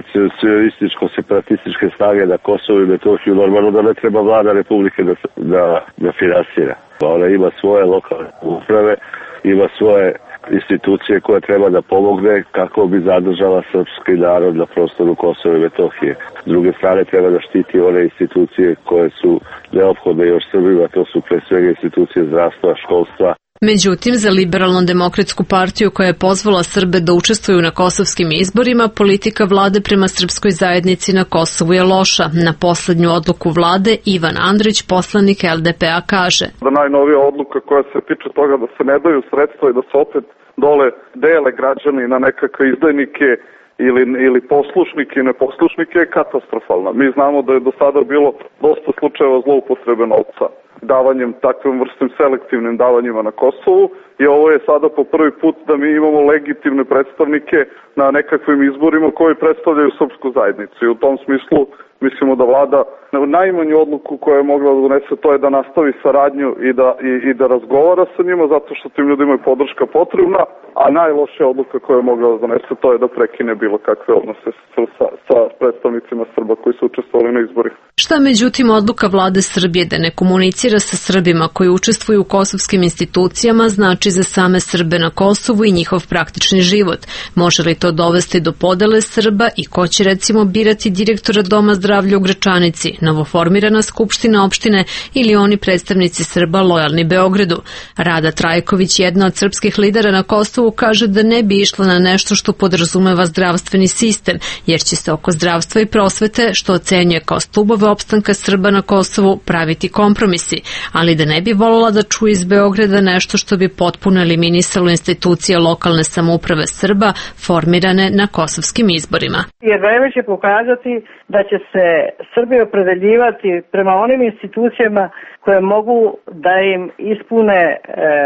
secesionističko-separatističke snage na Kosovu i Metohiju, normalno da ne treba vlada Republike da, da, da finansira. Ona ima svoje lokalne uprave, ima svoje institucije koje treba da pomogne kako bi zadržala srpski narod na prostoru Kosova i Metohije. S druge strane treba da štiti one institucije koje su neophodne još Srbima, to su pre svega institucije zdravstva, školstva.
Međutim, za Liberalno-demokratsku partiju koja je pozvala Srbe da učestvuju na kosovskim izborima, politika vlade prema srpskoj zajednici na Kosovu je loša. Na poslednju odluku vlade Ivan Andrić, poslanik L D P A, kaže:
Da najnovija odluka koja se tiče toga da se ne daju sredstva i da se opet dole dele građani na nekakve izdajnike ili, ili poslušnike i neposlušnike je katastrofalna. Mi znamo da je do sada bilo dosta slučajeva zloupotrebe novca davanjem takvim vrstim selektivnim davanjima na Kosovu i ovo je sada po prvi put da mi imamo legitimne predstavnike na nekakvim izborima koji predstavljaju srpsku zajednicu i u tom smislu mislimo da vlada najmanju odluku koju je mogla da donese to je da nastavi saradnju i da, i, i da razgovara sa njima zato što tim ljudima je podrška potrebna, a najlošija odluka koju je mogla da donese to je da prekine bilo kakve odnose sa, sa predstavnicima Srba koji su učestvovali na izborima.
Šta međutim odluka vlade Srbije da ne komunicira sa Srbima koji učestvuju u kosovskim institucijama znači za same Srbe na Kosovu i njihov praktični život? Može li to dovesti do podele Srba i ko će recimo birati direktora Doma zdravlja u Gračanici, novoformirana skupština opštine ili oni predstavnici Srba lojalni Beogradu? Rada Trajković, jedna od srpskih lidera na Kosovu, kaže da ne bi išla na nešto što podrazumeva zdravstveni sistem, jer će se oko zdravstva i prosvete, što ocenjuje kao stubove opstanka Srba na Kosovu, praviti kompromisi, ali da ne bi voljela da čuje iz Beograda nešto što bi potpuno eliminisalo institucije lokalne samouprave Srba formirane na kosovskim izborima.
Jer vreme će pokazati da će se Srbi opredeljivati prema onim institucijama koje mogu da im ispune e,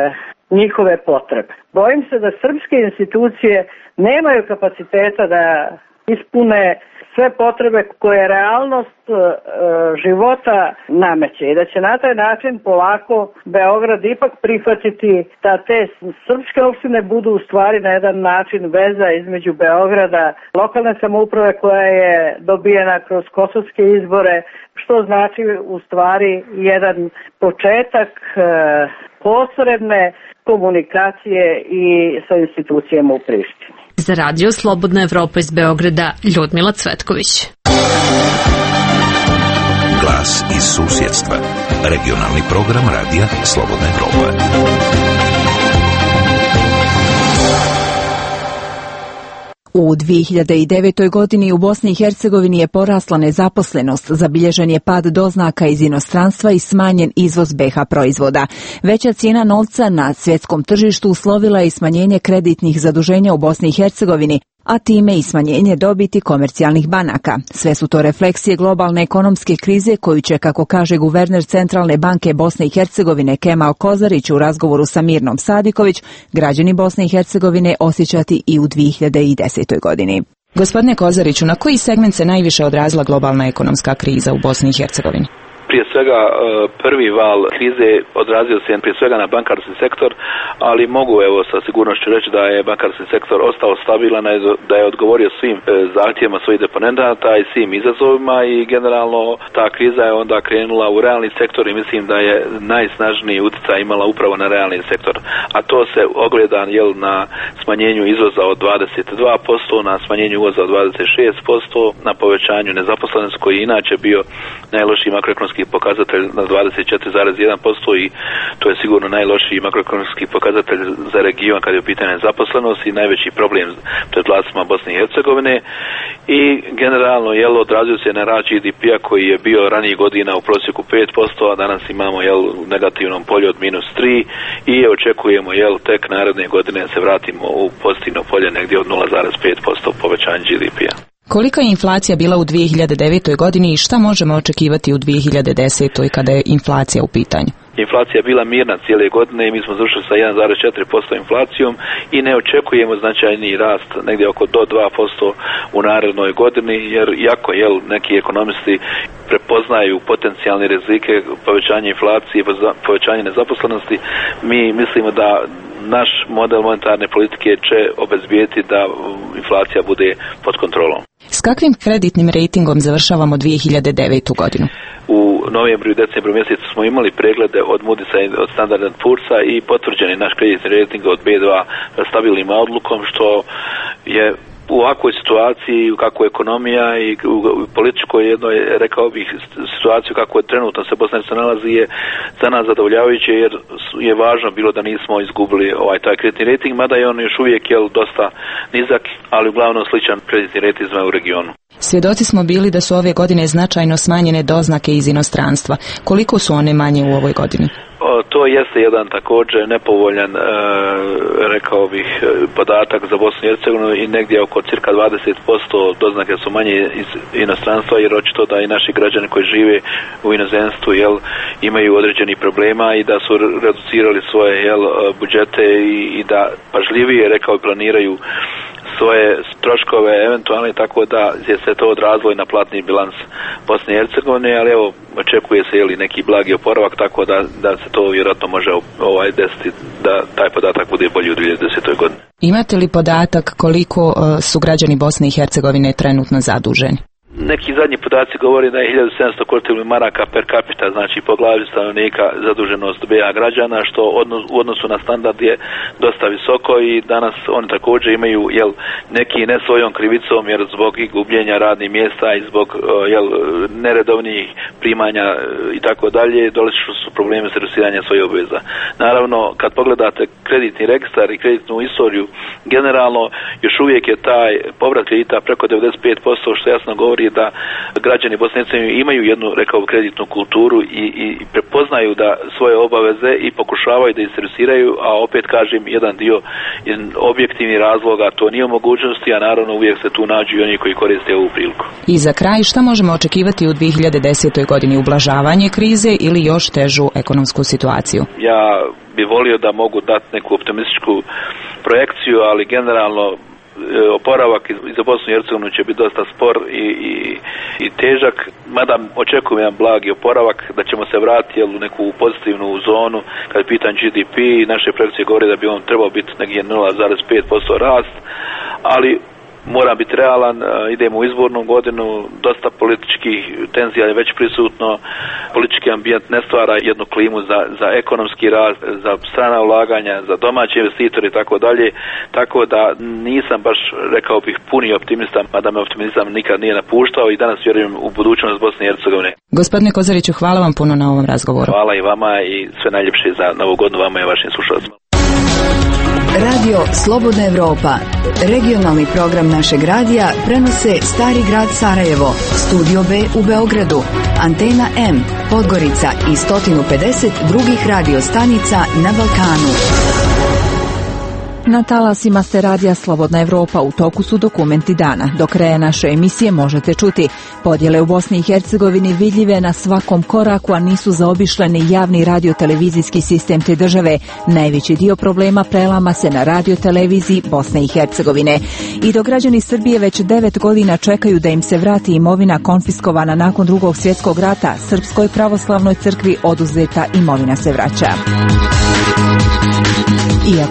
njihove potrebe. Bojim se da srpske institucije nemaju kapaciteta da ispune sve potrebe koje realnost e, života nameće i da će na taj način polako Beograd ipak prihvatiti da te srpske opštine budu u stvari na jedan način veza između Beograda, lokalne samouprave koja je dobijena kroz kosovske izbore, što znači u stvari jedan početak e, posredne komunikacije i sa institucijama u Prištini.
Za radio Slobodna Evropa iz Beograda, Ljudmila Cvetković.
Glas iz susjedstva. Regionalni program radija Slobodna Evropa.
U dvije hiljade devetoj. godini u Bosni i Hercegovini je porasla nezaposlenost, zabilježen je pad doznaka iz inostranstva i smanjen izvoz B H proizvoda. Veća cijena novca na svjetskom tržištu uslovila je i smanjenje kreditnih zaduženja u Bosni i Hercegovini, a time i smanjenje dobiti komercijalnih banaka. Sve su to refleksije globalne ekonomske krize koju će, kako kaže guverner Centralne banke Bosne i Hercegovine Kemal Kozarić u razgovoru sa Mirnom Sadiković, građani Bosne i Hercegovine osjećati i u dvije hiljade desetoj. godini.
Gospodine Kozariću, na koji segment se najviše odrazila globalna ekonomska kriza u Bosni i Hercegovini?
Prije svega prvi val krize odrazio se prije svega na bankarski sektor, ali mogu evo sa sigurnošću reći da je bankarski sektor ostao stabilan, da je odgovorio svim zahtjevima svojih deponenata i svim izazovima i generalno ta kriza je onda krenula u realni sektor i mislim da je najsnažniji utjecaj imala upravo na realni sektor. A to se ogleda jel, na smanjenju izvoza od dvadeset dva posto, na smanjenju uvoza od dvadeset šest posto, na povećanju nezaposlenosti koji je inače bio najlošiji makroekonomski makroekonomski pokazatelj na dvadeset četiri zarez jedan posto i to je sigurno najlošiji makroekonomski pokazatelj za region kad je u pitanju zaposlenost i najveći problem pred vlastima Bosne i Hercegovine. I generalno jel odrazio se na rast G D P-a koji je bio ranijih godina u prosjeku pet posto, a danas imamo jel u negativnom polju od minus tri i očekujemo jel tek naredne godine se vratimo u pozitivno polje negdje od nula zarez pet posto povećanja G D P-a.
Kolika je inflacija bila u dvije hiljade devetoj. godini i šta možemo očekivati u dvije hiljade desetoj. kada je inflacija u pitanju?
Inflacija je bila mirna cijele godine i mi smo završili sa jedan zarez četiri posto inflacijom i ne očekujemo značajniji rast negdje oko do dva posto u narednoj godini, jer iako jel, neki ekonomisti prepoznaju potencijalne rizike povećanja inflacije i povećanje nezaposlenosti, mi mislimo da naš model monetarne politike će obezbijeti da inflacija bude pod kontrolom.
S kakvim kreditnim rejtingom završavamo dvije hiljade devetu. godinu?
U novembru i decembru mjesecu smo imali preglede od Moody'sa i od Standard and Poor'sa i potvrđen je naš kreditni rejting od B dva stabilnim odlukom, što je u ovakvoj situaciji, kako je ekonomija i u političkoj jednoj, rekao bih, situaciju kako je trenutno se Bosna se nalazi je za nas zadovoljavajuće, jer je važno bilo da nismo izgubili ovaj taj kreditni rejting, mada je on još uvijek jel, dosta nizak, ali uglavnom sličan kreditni rejtingima u regionu.
Svjedoci smo bili da su ove godine značajno smanjene doznake iz inostranstva. Koliko su one manje u ovoj godini?
O, to jeste jedan također nepovoljan, e, rekao bih, podatak za Bosnu i Hercegovinu i negdje oko cirka dvadeset posto doznake su manje iz inostranstva, jer očito da i naši građani koji žive u inozemstvu jel, imaju određeni problema i da su reducirali svoje jel, budžete i, i da pažljivije, rekao, planiraju svoje troškove eventualno, tako da je se to odrazilo i na platni bilans Bosne i Hercegovine, ali evo očekuje se jeli neki blagi oporavak, tako da, da se to vjerojatno može ovaj desiti da taj podatak bude bolji u dvije hiljade desetoj. godini.
Imate li podatak koliko uh, su građani Bosne i Hercegovine trenutno zaduženi?
Neki zadnji podaci govori da je hiljadu sedamsto konvertibilnih maraka per capita, znači po glavi stanovnika zaduženost B A građana, što odnos, u odnosu na standard je dosta visoko i danas oni također imaju jel, neki ne svojom krivicom, jer zbog i gubljenja radnih mjesta i zbog jel, neredovnih primanja i tako dalje, došli su problemi servisiranja svojih obveza. Naravno, kad pogledate kreditni registar i kreditnu istoriju, generalno još uvijek je taj povrat kredita preko devedeset pet posto, što jasno govori da građani Bosne i Hercegovine imaju jednu, rekao, kreditnu kulturu i, i prepoznaju da svoje obaveze i pokušavaju da ih servisiraju, a opet kažem, jedan dio objektivnih razloga to nije u mogućnosti, a naravno uvijek se tu nađu i oni koji koriste ovu priliku.
I za kraj, šta možemo očekivati u dvije hiljade desetoj. godini? Ublažavanje krize ili još težu ekonomsku situaciju?
Ja bih volio da mogu dati neku optimističku projekciju, ali generalno oporavak i za Bosnu i Hercegovinu će biti dosta spor i, i, i težak, mada očekujem jedan blagi oporavak, da ćemo se vratiti jel, u neku pozitivnu zonu kad je pitan G D P, naše projekcije govore da bi on trebao biti negdje nula zarez pet posto rast, ali moram biti realan, idemo u izbornu godinu, dosta političkih tenzija je već prisutno, politički ambijent ne stvara jednu klimu za, za ekonomski rast, za strana ulaganja, za domaće investitore i tako dalje, tako da nisam baš, rekao bih, puni optimista, mada me optimizam nikad nije napuštao i danas vjerujem u budućnost Bosne i Hercegovine.
Gospodine Kozariću, hvala vam puno na ovom razgovoru.
Hvala i vama i sve najljepše za novu godinu vama i vašim slušalcima.
Radio Slobodna Evropa, regionalni program našeg radija, prenose Stari grad Sarajevo, Studio B u Beogradu, Antena M, Podgorica i sto pedeset drugih radio stanica na Balkanu.
Na talasima ste radija Slobodna Evropa, u toku su dokumenti dana. Do kraja naše emisije možete čuti: podjele u Bosni i Hercegovini vidljive na svakom koraku, a nisu zaobišle ni javni radio-televizijski sistem te države. Najveći dio problema prelama se na radio-televiziji Bosne i Hercegovine. I dok građani Srbije već devet godina čekaju da im se vrati imovina konfiskovana nakon drugog svjetskog rata, Srpskoj pravoslavnoj crkvi oduzeta imovina se vraća. Iako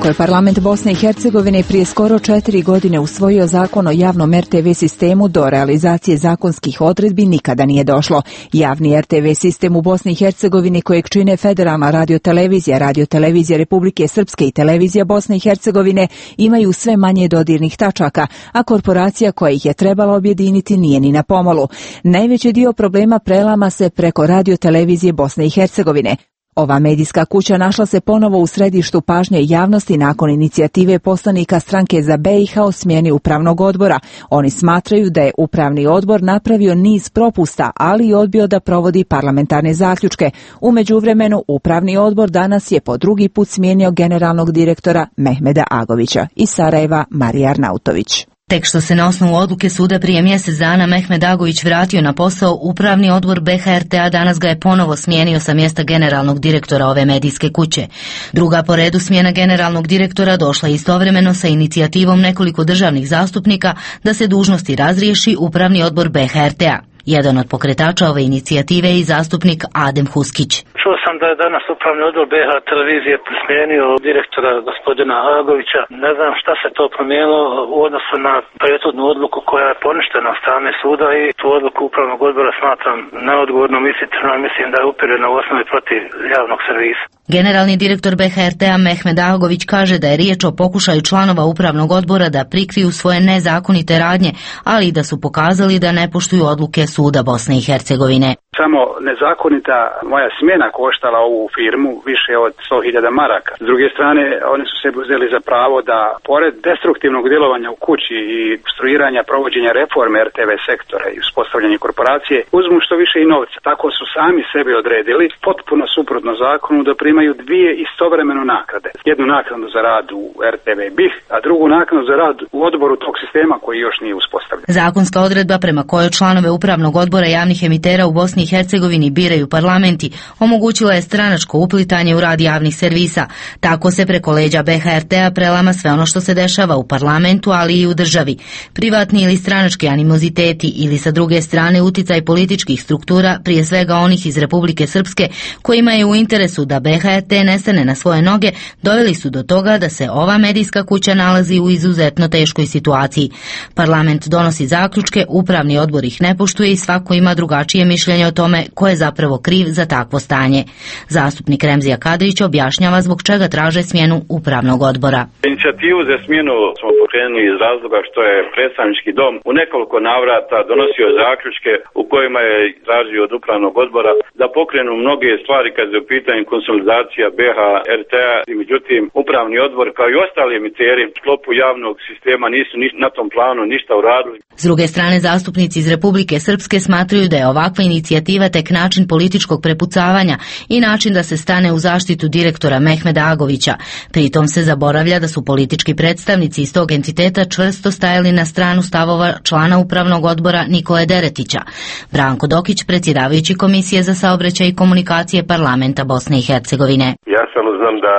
Iako je parlament Bosne i Hercegovine prije skoro četiri godine usvojio zakon o javnom er te ve sistemu, do realizacije zakonskih odredbi nikada nije došlo. Javni er te ve sistem u Bosni i Hercegovini, kojeg čine Federalna radiotelevizija, Radiotelevizija Republike Srpske i Televizija Bosne i Hercegovine, imaju sve manje dodirnih tačaka, a korporacija koja ih je trebala objediniti nije ni na pomolu. Najveći dio problema prelama se preko Radiotelevizije Bosne i Hercegovine. Ova medijska kuća našla se ponovo u središtu pažnje javnosti nakon inicijative poslanika stranke za be i ha o smjeni upravnog odbora. Oni smatraju da je upravni odbor napravio niz propusta, ali i odbio da provodi parlamentarne zaključke. U međuvremenu, upravni odbor danas je po drugi put smijenio generalnog direktora Mehmeda Agovića. Iz Sarajeva, Marija Arnautović.
Tek što se na osnovu odluke suda prije mjesec dana Mehmed Agović vratio na posao, upravni odbor be ha er te a danas ga je ponovo smijenio sa mjesta generalnog direktora ove medijske kuće. Druga po redu smjena generalnog direktora došla istovremeno sa inicijativom nekoliko državnih zastupnika da se dužnosti razriješi upravni odbor be ha er te a. Jedan od pokretača ove inicijative je i zastupnik Adem Huskić.
Čuo sam da je danas upravni odbor be ha televizije smijenio direktora gospodina Agovića. Ne znam šta se to promijenilo u odnosu na prethodnu odluku koja je poništena od strane suda i tu odluku upravnog odbora smatram neodgovornom i ishitreno, mislim da je upirena u osnovi protiv javnog servisa.
Generalni direktor be ha er te a Mehmed Agović kaže da je riječ o pokušaju članova upravnog odbora da prikriju svoje nezakonite radnje, ali i da su pokazali da ne poštuju odluke suda Bosne i Hercegovine.
Samo nezakonita moja smjena koštala ovu firmu više od sto hiljada maraka. S druge strane, oni su se uzeli za pravo da, pored destruktivnog djelovanja u kući i obstruiranja provođenja reforme er te ve sektora i uspostavljanja korporacije, uzmu što više i novca. Tako su sami sebi odredili, potpuno suprotno zakonu, da primaju dvije istovremeno naknade. Jednu naknadu za rad u er te ve BiH, a drugu naknadu za rad u odboru tog sistema koji još nije uspostavljen.
Zakonska odredba prema kojoj članove upravnog odbora javnih emitera u Bosni i Hercegovini biraju parlamenti omogućila je stranačko uplitanje u rad javnih servisa. Tako se preko leđa be ha er te a prelama sve ono što se dešava u parlamentu, ali i u državi. Privatni ili stranački animoziteti ili sa druge strane uticaj političkih struktura, prije svega onih iz Republike Srpske, kojima je u interesu da be ha er te ne stane na svoje noge, doveli su do toga da se ova medijska kuća nalazi u izuzetno teškoj situaciji. Parlament donosi zaključke, upravni odbor ih ne poštuje i svako ima drugačije mišljenje o tome ko je zapravo kriv za takvo stanje. Zastupnik Remzija Kadrić objašnjava zbog čega traže smjenu upravnog odbora.
Inicijativu za smjenu smo pokrenuli iz razloga što je predstavnički dom u nekoliko navrata donosio zaključke u kojima je tražio od upravnog odbora da pokrenu mnoge stvari kad je u pitanju konsolidacija be ha er te a, i međutim upravni odbor kao i ostali emiteri u sklopu javnog sistema nisu ni na tom planu ništa uradili.
S druge strane, zastupnici iz Republike Srpske smatraju da je ovakva inicijativa tek način političkog prepucavanja i način da se stane u zaštitu direktora Mehmeda Agovića. Pritom se zaboravlja da su politički predstavnici iz tog entiteta čvrsto stajali na stranu stavova člana upravnog odbora Nikole Deretića. Branko Dokić, predsjedavajući Komisije za saobraćaj i komunikacije Parlamenta Bosne i Hercegovine.
Ja samo znam da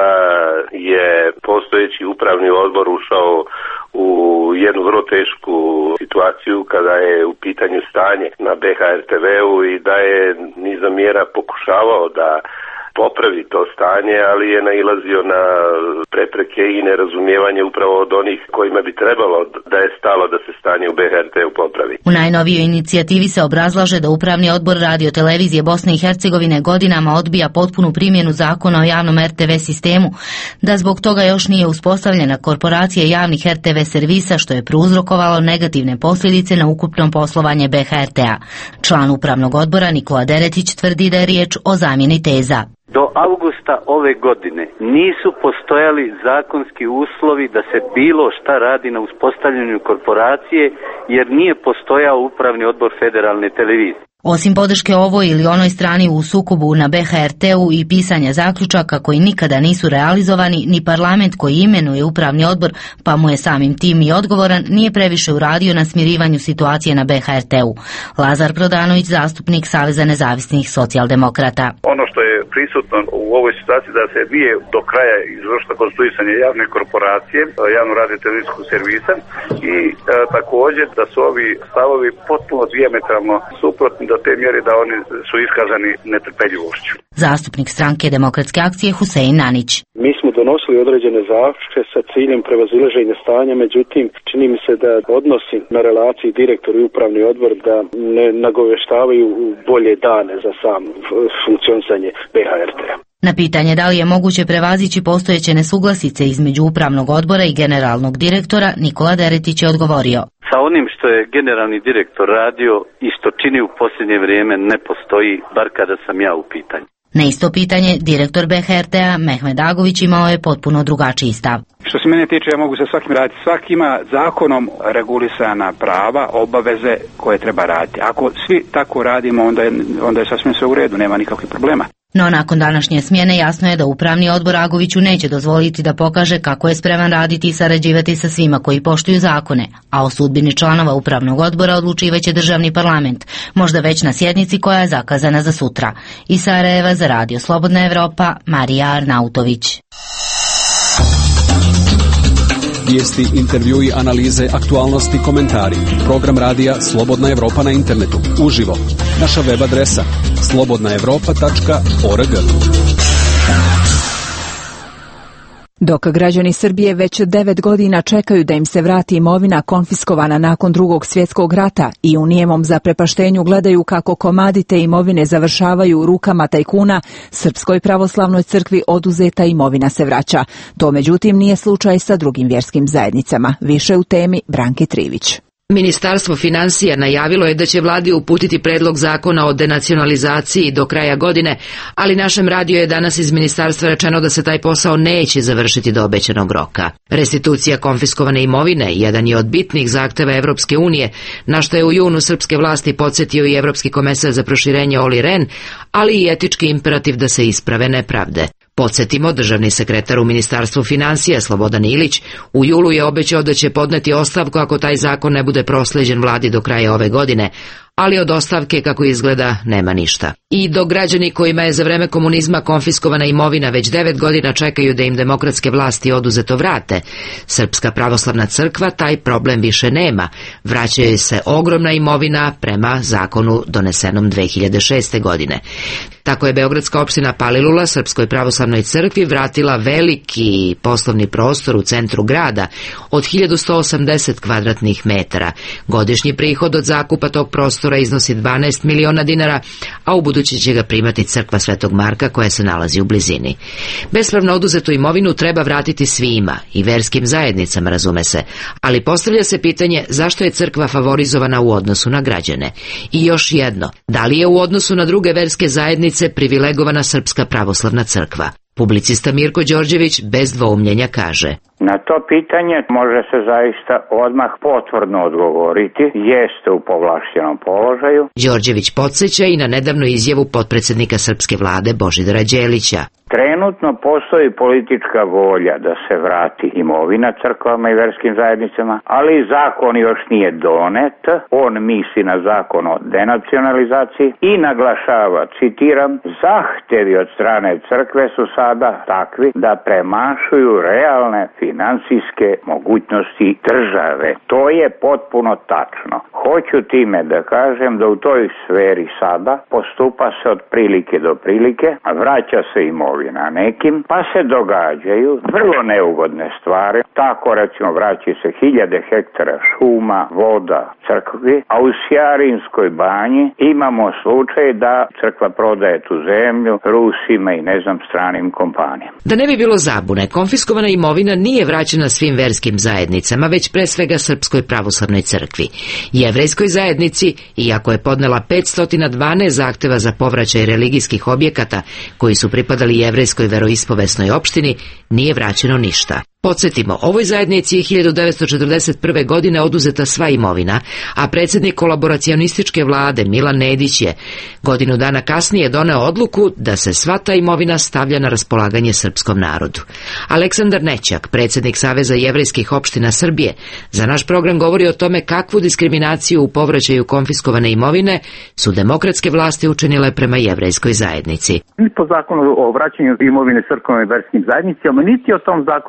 je postojeći upravni odbor ušao u jednu vrlo tešku situaciju kada je u pitanju stanje na be ha er te veu i da je nizom mjera pokušavao da popravi to stanje, ali je nailazio na prepreke i nerazumijevanje upravo od onih kojima bi trebalo da je stalo da se stanje u be ha er te-u popravi.
U najnovijoj inicijativi se obrazlaže da Upravni odbor Radiotelevizije Bosne i Hercegovine godinama odbija potpunu primjenu zakona o javnom er te ve sistemu, da zbog toga još nije uspostavljena korporacija javnih er te ve servisa, što je prouzrokovalo negativne posljedice na ukupno poslovanje be ha er te-a. Član Upravnog odbora Nikola Deretić tvrdi da je riječ o zamjeni teza.
Do avgusta ove godine nisu postojali zakonski uslovi da se bilo šta radi na uspostavljanju korporacije, jer nije postojao upravni odbor federalne televizije.
Osim podrške ovoj ili onoj strani u sukobu na be ha er te-u i pisanja zaključaka koji nikada nisu realizovani, ni parlament koji imenuje upravni odbor, pa mu je samim tim i odgovoran, nije previše uradio na smirivanju situacije na be ha er te-u. Lazar Prodanović, zastupnik Saveza nezavisnih socijaldemokrata.
Ono što je prisutno u ovoj situaciji da se nije do kraja izvršilo konstituisanje javne korporacije, javno radiotelevizijskog servisa i e, također da su ovi stavovi potpuno dijametralno suprotni do te mjere da oni su iskazani netrpeljivošću.
Zastupnik stranke Demokratske akcije Husein Nanić.
Mi smo
donosili određene zaključke sa ciljem prevazilaženja stanja, međutim čini mi se da odnosi na relaciji direktor i upravni odbor da ne nagoveštavaju bolje dane za sam funkcionisanje B H R T-a.
Na pitanje da li je moguće prevazići postojeće nesuglasice između upravnog odbora i generalnog direktora, Nikola Deretić je odgovorio.
Sa onim što je generalni direktor radio i što čini u posljednje vrijeme ne postoji, bar kada sam ja u pitanju.
Na isto pitanje, direktor B H R T-a Mehmed Agović imao je potpuno drugačiji stav.
Što se mene tiče, ja mogu sa svakim raditi. Svaki ima zakonom regulisana prava, obaveze koje treba raditi. Ako svi tako radimo, onda je, onda je sasvim sve u redu, nema nikakvih problema.
No nakon današnje smjene jasno je da upravni odbor Agoviću neće dozvoliti da pokaže kako je spreman raditi i sarađivati sa svima koji poštuju zakone, a o sudbini članova upravnog odbora odlučivaće državni parlament, možda već na sjednici koja je zakazana za sutra. Iz Sarajeva za Radio Slobodna Evropa, Marija Arnautović.
Vijesti, intervjui, analize, aktualnosti, komentari. Program radija Slobodna Evropa na internetu. Uživo. Naša web adresa slobodna evropa tačka org.
Dok građani Srbije već devet godina čekaju da im se vrati imovina konfiskovana nakon Drugog svjetskog rata i u nijemom zaprepaštenju gledaju kako komadi te imovine završavaju u rukama tajkuna, Srpskoj pravoslavnoj crkvi oduzeta imovina se vraća. To međutim nije slučaj sa drugim vjerskim zajednicama. Više u temi Branki Trivić.
Ministarstvo financija najavilo je da će vladi uputiti predlog zakona o denacionalizaciji do kraja godine, ali našem radiju je danas iz ministarstva rečeno da se taj posao neće završiti do obećanog roka. Restitucija konfiskovane imovine jedan je od bitnih zahteva Evropske unije, na što je u junu srpske vlasti podsjetio i Evropski komesar za proširenje Olli Rehn, ali i etički imperativ da se isprave nepravde. Podsjetimo, državni sekretar u Ministarstvu financija Slobodan Ilić u julu je obećao da će podneti ostavku ako taj zakon ne bude proslijeđen vladi do kraja ove godine, ali od ostavke, kako izgleda, nema ništa. I dok građani kojima je za vreme komunizma konfiskovana imovina već devet godina čekaju da im demokratske vlasti oduzeto vrate, Srpska pravoslavna crkva taj problem više nema. Vraćaju se ogromna imovina prema zakonu donesenom dve hiljade šeste. godine. Tako je beogradska opština Palilula Srpskoj pravoslavnoj crkvi vratila veliki poslovni prostor u centru grada od hiljadu sto osamdeset kvadratnih metara. Godišnji prihod od zakupa tog prostora iznosi dvanaest miliona dinara, a u budući će ga primati crkva Svetog Marka koja se nalazi u blizini. Bespravno oduzetu imovinu treba vratiti svima, i verskim zajednicama, razume se, ali postavlja se pitanje zašto je crkva favorizovana u odnosu na građane. I još jedno, da li je u odnosu na druge verske zajednice privilegovana Srpska pravoslavna crkva? Publicista Mirko Đorđević bez dvoumljenja kaže:
Na to pitanje može se zaista odmah potvrdno odgovoriti, jeste u povlašćenom položaju.
Đorđević podsjeća i na nedavnu izjavu potpredsjednika srpske vlade Božidara Đelića.
Trenutno postoji politička volja da se vrati imovina crkvama i verskim zajednicama, ali zakon još nije donet. On misli na zakon o denacionalizaciji i naglašava, citiram, zahtevi od strane crkve su sada takvi da premašuju realne financijske mogućnosti države. To je potpuno tačno. Hoću time da kažem da u toj sferi sada postupa se od prilike do prilike, a vraća se imovina nekim, pa se događaju vrlo neugodne stvari. Tako recimo vraća se hiljade hektara šuma, voda, crkvi, a u Sjarinskoj banji imamo slučaj da crkva prodaje tu zemlju Rusima i ne znam stranim kompanijama.
Da ne bi bilo zabune, konfiskovana imovina nije vraćena svim verskim zajednicama, već pre svega Srpskoj pravoslavnoj crkvi. Jevrejskoj zajednici, iako je podnela petsto dvanaest zahteva za povraćaj religijskih objekata koji su pripadali jevrejskoj veroispovesnoj opštini, nije vraćeno ništa. Podsjetimo, ovoj zajednici je hiljadu devetsto četrdeset prve. godine oduzeta sva imovina, a predsjednik kolaboracionističke vlade Milan Nedić je godinu dana kasnije doneo odluku da se sva ta imovina stavlja na raspolaganje srpskom narodu. Aleksandar Nećak, predsjednik Saveza jevrejskih opština Srbije, za naš program govori o tome kakvu diskriminaciju u povraćaju konfiskovane imovine su demokratske vlasti učinile prema jevrejskoj zajednici.
Ni po zakonu o vraćanju imovine crkvenim i verskim zajednicama, niti o tom zakonu o denacionalizaciji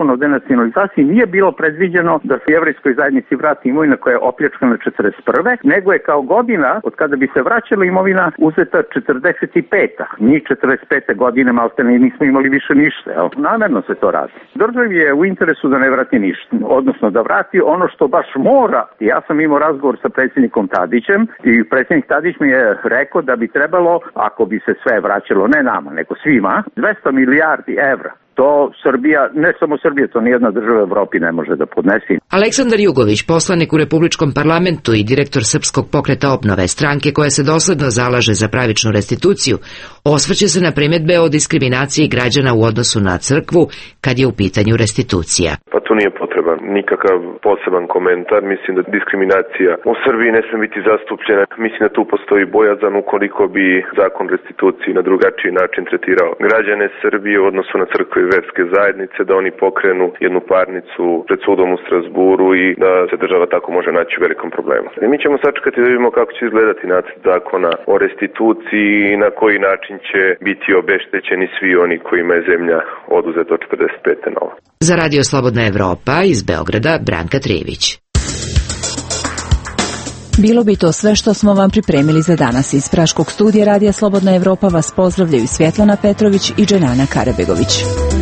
denacionalizaciji nije bilo predviđeno da se jevrejskoj zajednici vrati imovina koja je opljačkana četrdeset prve, nego je kao godina od kada bi se vraćala imovina uzeta četrdeset peta. Mi četrdeset pete godine maltene nismo imali više ništa. Jel? Namerno se to radi. Državi je u interesu da ne vrati ništa, odnosno da vrati ono što baš mora. Ja sam imao razgovor sa predsjednikom Tadićem i predsjednik Tadić mi je rekao da bi trebalo, ako bi se sve vraćalo, ne nama, nego svima, dvesta milijardi evra. To Srbija, ne samo Srbija, to nijedna država u Evropi ne može da podnesi.
Aleksandar Jugović, poslanik u Republičkom parlamentu i direktor Srpskog pokreta obnove, stranke koja se dosledno zalaže za pravičnu restituciju, osvrće se na primjedbe o diskriminaciji građana u odnosu na crkvu kad je u pitanju restitucija.
Pa tu nije potreban nikakav poseban komentar. Mislim da diskriminacija u Srbiji ne smije biti zastupljena. Mislim da tu postoji bojazan ukoliko bi zakon restituciji na drugačiji način tretirao građane Srbije u odnosu na crkve i verske zajednice, da oni pokrenu jednu parnicu pred sudom u Strasburu i da se država tako može naći u velikom problemu. I mi ćemo sačekati da vidimo kako će izgledati nacrt zakona o restituciji i na koji način će biti obeštećeni svi oni kojima je zemlja oduzeta od četrdeset pete nova.
Za Radio Slobodna Evropa iz Beograda, Branka Trijević.
Bilo bi to sve što smo vam pripremili za danas. Iz Praškog studija Radija Slobodna Evropa vas pozdravljaju Svjetlana Petrović i Dženana Karabegović.